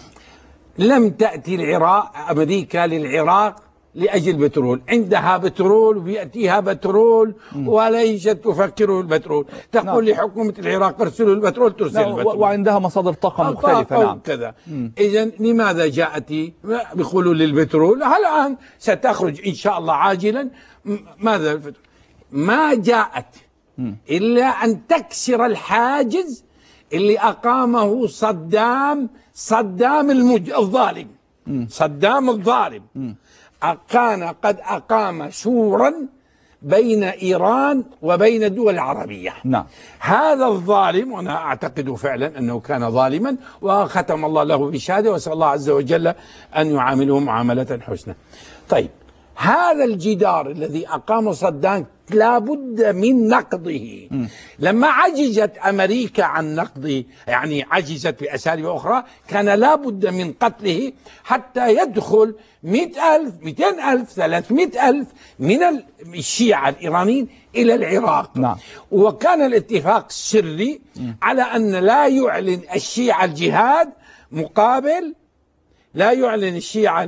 لم تأتي العراق أمريكا للعراق لأجل بترول، عندها بترول وبيأتيها بترول وليست تفكر البترول. تقول نعم. لحكومة العراق ارسلوا البترول ترسل نعم. البترول، وعندها مصادر طاقة مختلفة. نعم. كذا. إذن لماذا جاءت بخلول البترول؟ الآن ستخرج إن شاء الله عاجلا. ماذا البترول؟ ما جاءت إلا أن تكسر الحاجز اللي أقامه صدام صدام المج... الظالم م. صدام الظالم م. كان قد أقام سورا بين إيران وبين الدول العربية. نعم. هذا الظالم، وأنا أعتقد فعلا أنه كان ظالما وختم الله له بشهادة، وأسأل الله عز وجل أن يعامله معاملة حسنى. طيب هذا الجدار الذي أقام صدام لابد من نقضه. م. لما عجزت أمريكا عن نقضه، يعني عجزت بأساليب أخرى، كان لابد من قتله حتى يدخل مئة ألف مئتين ألف ثلاثمئة ألف من الشيعة الإيرانيين إلى العراق. نعم. وكان الاتفاق السري م. على أن لا يعلن الشيعة الجهاد مقابل لا يعلن الشيعة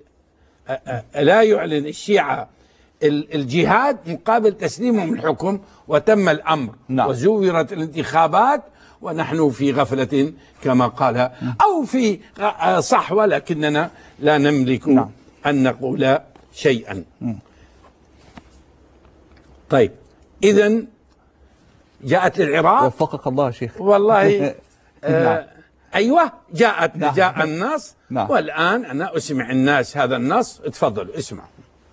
لا يعلن الشيعة الجهاد مقابل تسليمهم الحكم. وتم الأمر. نعم. وزورت الانتخابات ونحن في غفلة كما قال، أو في صحوة، لكننا لا نملك نعم. أن نقول شيئا. طيب إذن جاءت للعراق. وفقك الله شيخ. والله آه نعم. أيوة جاءت نعم. جاء النص. نعم. والآن أنا أسمع الناس هذا النص. اتفضلوا اسمعوا.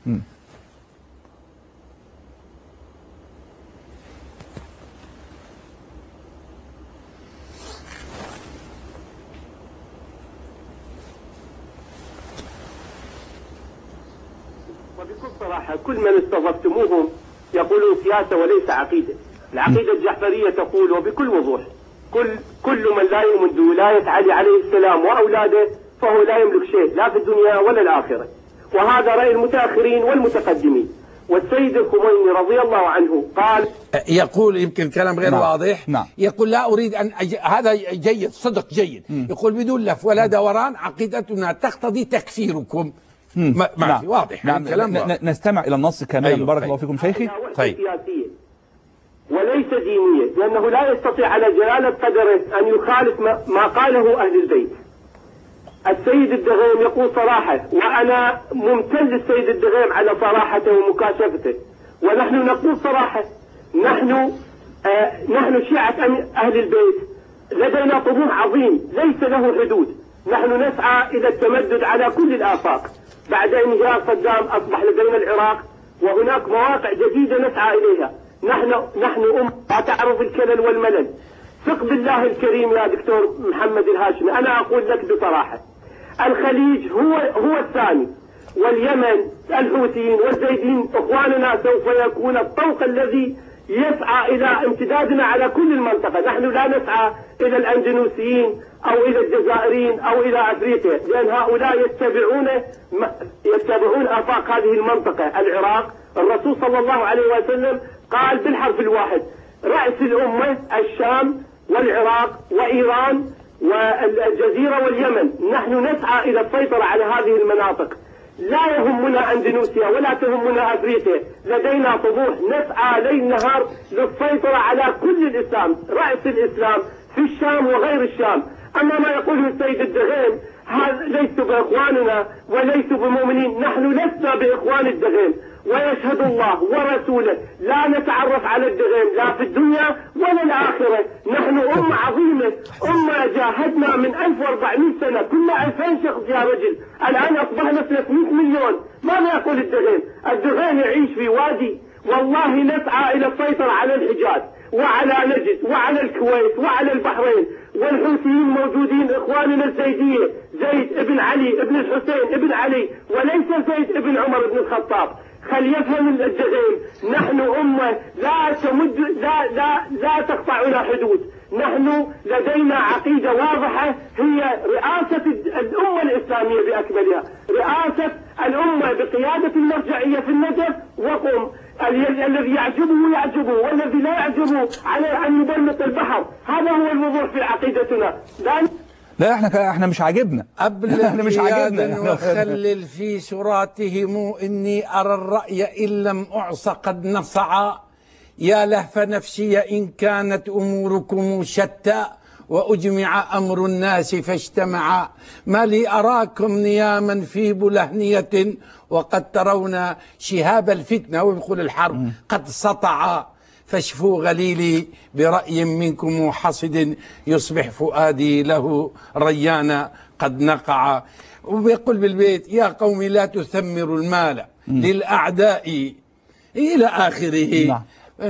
وبكل صراحة كل من استضفتموهم يقولون سياسة وليس عقيدة. العقيدة الجعفرية تقول وبكل وضوح كل كل من لا يؤمن بولاية علي عليه السلام وأولاده فهو لا يملك شيء لا في الدنيا ولا الآخرة. وهذا رأي المتأخرين والمتقدمين. والسيد الخميني رضي الله عنه قال، يقول يمكن كلام غير نعم. واضح. نعم. يقول لا أريد أن أج... هذا جيد صدق جيد. م. يقول بدون لف ولا دوران عقيدتنا تقتضي تكفيركم. ما ما نعم. في واضح. نعم. كلام واضح. نستمع إلى النص كاملا. أيوة. بارك الله فيكم شيخي. طيب. سياسية وليس دينية، لأنه لا يستطيع على جلالة قدره أن يخالف ما, ما قاله أهل البيت. السيد الدغيم يقول صراحة، وأنا ممتن للسيد الدغيم على صراحته ومكاشفته، ونحن نقول صراحة نحن آه نحن شيعة أهل البيت لدينا طموح عظيم ليس له حدود. نحن نسعى إلى التمدد على كل الآفاق. بعد انهيار صدام أصبح لدينا العراق، وهناك مواقع جديدة نسعى إليها. نحن نحن أمة لا تعرف الكلل والملل. ثق بالله الكريم يا دكتور محمد الهاشمي. أنا أقول لك بصراحة الخليج هو هو الثاني واليمن الحوثيين والزيديين إخواننا سوف يكون الطوق الذي يسعى إلى امتدادنا على كل المنطقة. نحن لا نسعى إلى الأندونيسيين أو إلى الجزائريين أو إلى أفريقيا، لأن هؤلاء يتبعون يتبعون آفاق هذه المنطقة. العراق الرسول صلى الله عليه وسلم قال بالحرف الواحد: رأس الأمة الشام والعراق وإيران والجزيرة واليمن. نحن نسعى إلى السيطرة على هذه المناطق. لا يهمنا أندونيسيا ولا تهمنا أفريقيا، لدينا طموح نسعى ليل نهار للسيطرة على كل الإسلام، رأس الإسلام في الشام وغير الشام. أما ما يقوله السيد الدغيم هذا ليسوا بإخواننا وليسوا بمؤمنين، نحن لسنا بإخوان الدغيم، ويشهد الله ورسوله لا نتعرف على الدغيم لا في الدنيا ولا الآخرة. نحن أمة عظيمة، أمة جاهدنا من ألف وأربعمائة سنة، كنا ألفين شخص يا رجل، الآن أصبحنا ثلاثمائة مليون. ماذا يقول الدغيم؟ الدغيم يعيش في وادي. والله نسعى إلى السيطرة على الحجاز وعلى نجد وعلى الكويت وعلى البحرين، والحوثيين موجودين، إخواننا الزيدية، زيد ابن علي ابن الحسين ابن علي، وليس زيد ابن عمر بن الخطاب. خل يفهم الدغيم نحن أمة لا تمد لا لا لا تقطعنا حدود. نحن لدينا عقيدة واضحة، هي رئاسة الأمة الإسلامية بأكملها، رئاسة الأمة بقيادة المرجعية في النجف وقم. الذي يعجبه يعجبه، والذي لا يعجبه عليه أن يبلط البحر. هذا هو الوضوح في عقيدتنا. لا لا احنا احنا مش عاجبنا، احنا مش عاجبنا. وخلل في سراتهم إني أرى الرأي إن لم أعص قد نصع، يا لهف نفسي إن كانت أموركم شتى، وأجمع أمر الناس فاجتمع. ما لي أراكم نياما في بلهنية، وقد ترون شهاب الفتنة ويقول الحرب قد سطع. فاشفوا غليلي برأي منكم حصد، يصبح فؤادي له ريانا قد نقع. وبيقول بالبيت: يا قوم لا تثمروا المال للأعداء إلى آخره. نعم.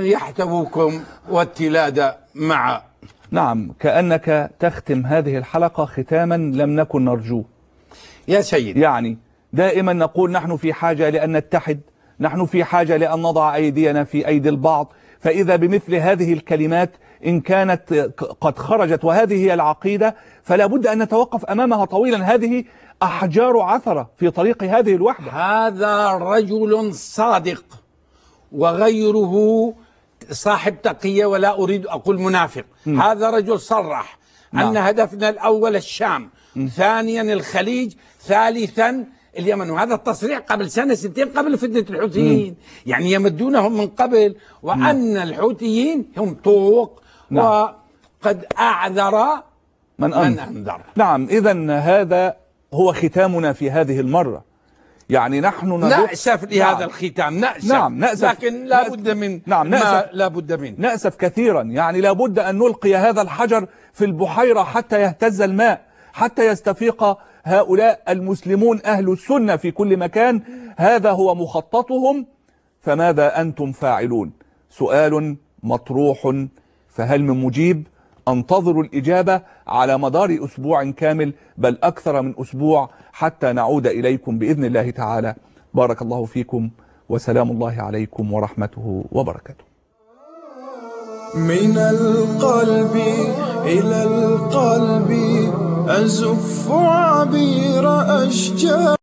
يحتووكم والتلاد معا. نعم، كأنك تختم هذه الحلقة ختاما لم نكن نرجوه يا سيد. يعني دائما نقول نحن في حاجة لأن نتحد، نحن في حاجة لأن نضع أيدينا في أيدي البعض. فإذا بمثل هذه الكلمات إن كانت قد خرجت وهذه هي العقيدة، فلا بد أن نتوقف أمامها طويلا. هذه أحجار عثرة في طريق هذه الوحدة. هذا رجل صادق، وغيره صاحب تقية، ولا أريد أقول منافق. م. هذا رجل صرح نعم. أن هدفنا الأول الشام، م. ثانيا الخليج، ثالثا اليمن. وهذا التصريح قبل سنة سنتين قبل فتنة الحوثيين. م. يعني يمدونهم من قبل، وأن م. الحوثيين هم طوق. نعم. وقد أعذر من, من أنذر. أنذر نعم. إذن هذا هو ختامنا في هذه المرة. يعني نحن نأسف لهذا نعم. الختام نأسف. نعم نأسف. لكن لا بد من نعم ما لا بد منه. نأسف كثيرا. يعني لا بد أن نلقي هذا الحجر في البحيرة حتى يهتز الماء، حتى يستفيق هؤلاء المسلمون أهل السنة في كل مكان. هذا هو مخططهم، فماذا أنتم فاعلون؟ سؤال مطروح، فهل من مجيب؟ انتظروا الإجابة على مدار أسبوع كامل، بل أكثر من أسبوع، حتى نعود إليكم بإذن الله تعالى. بارك الله فيكم، وسلام الله عليكم ورحمته وبركاته. من القلب إلى القلب أزف عبير أشجار.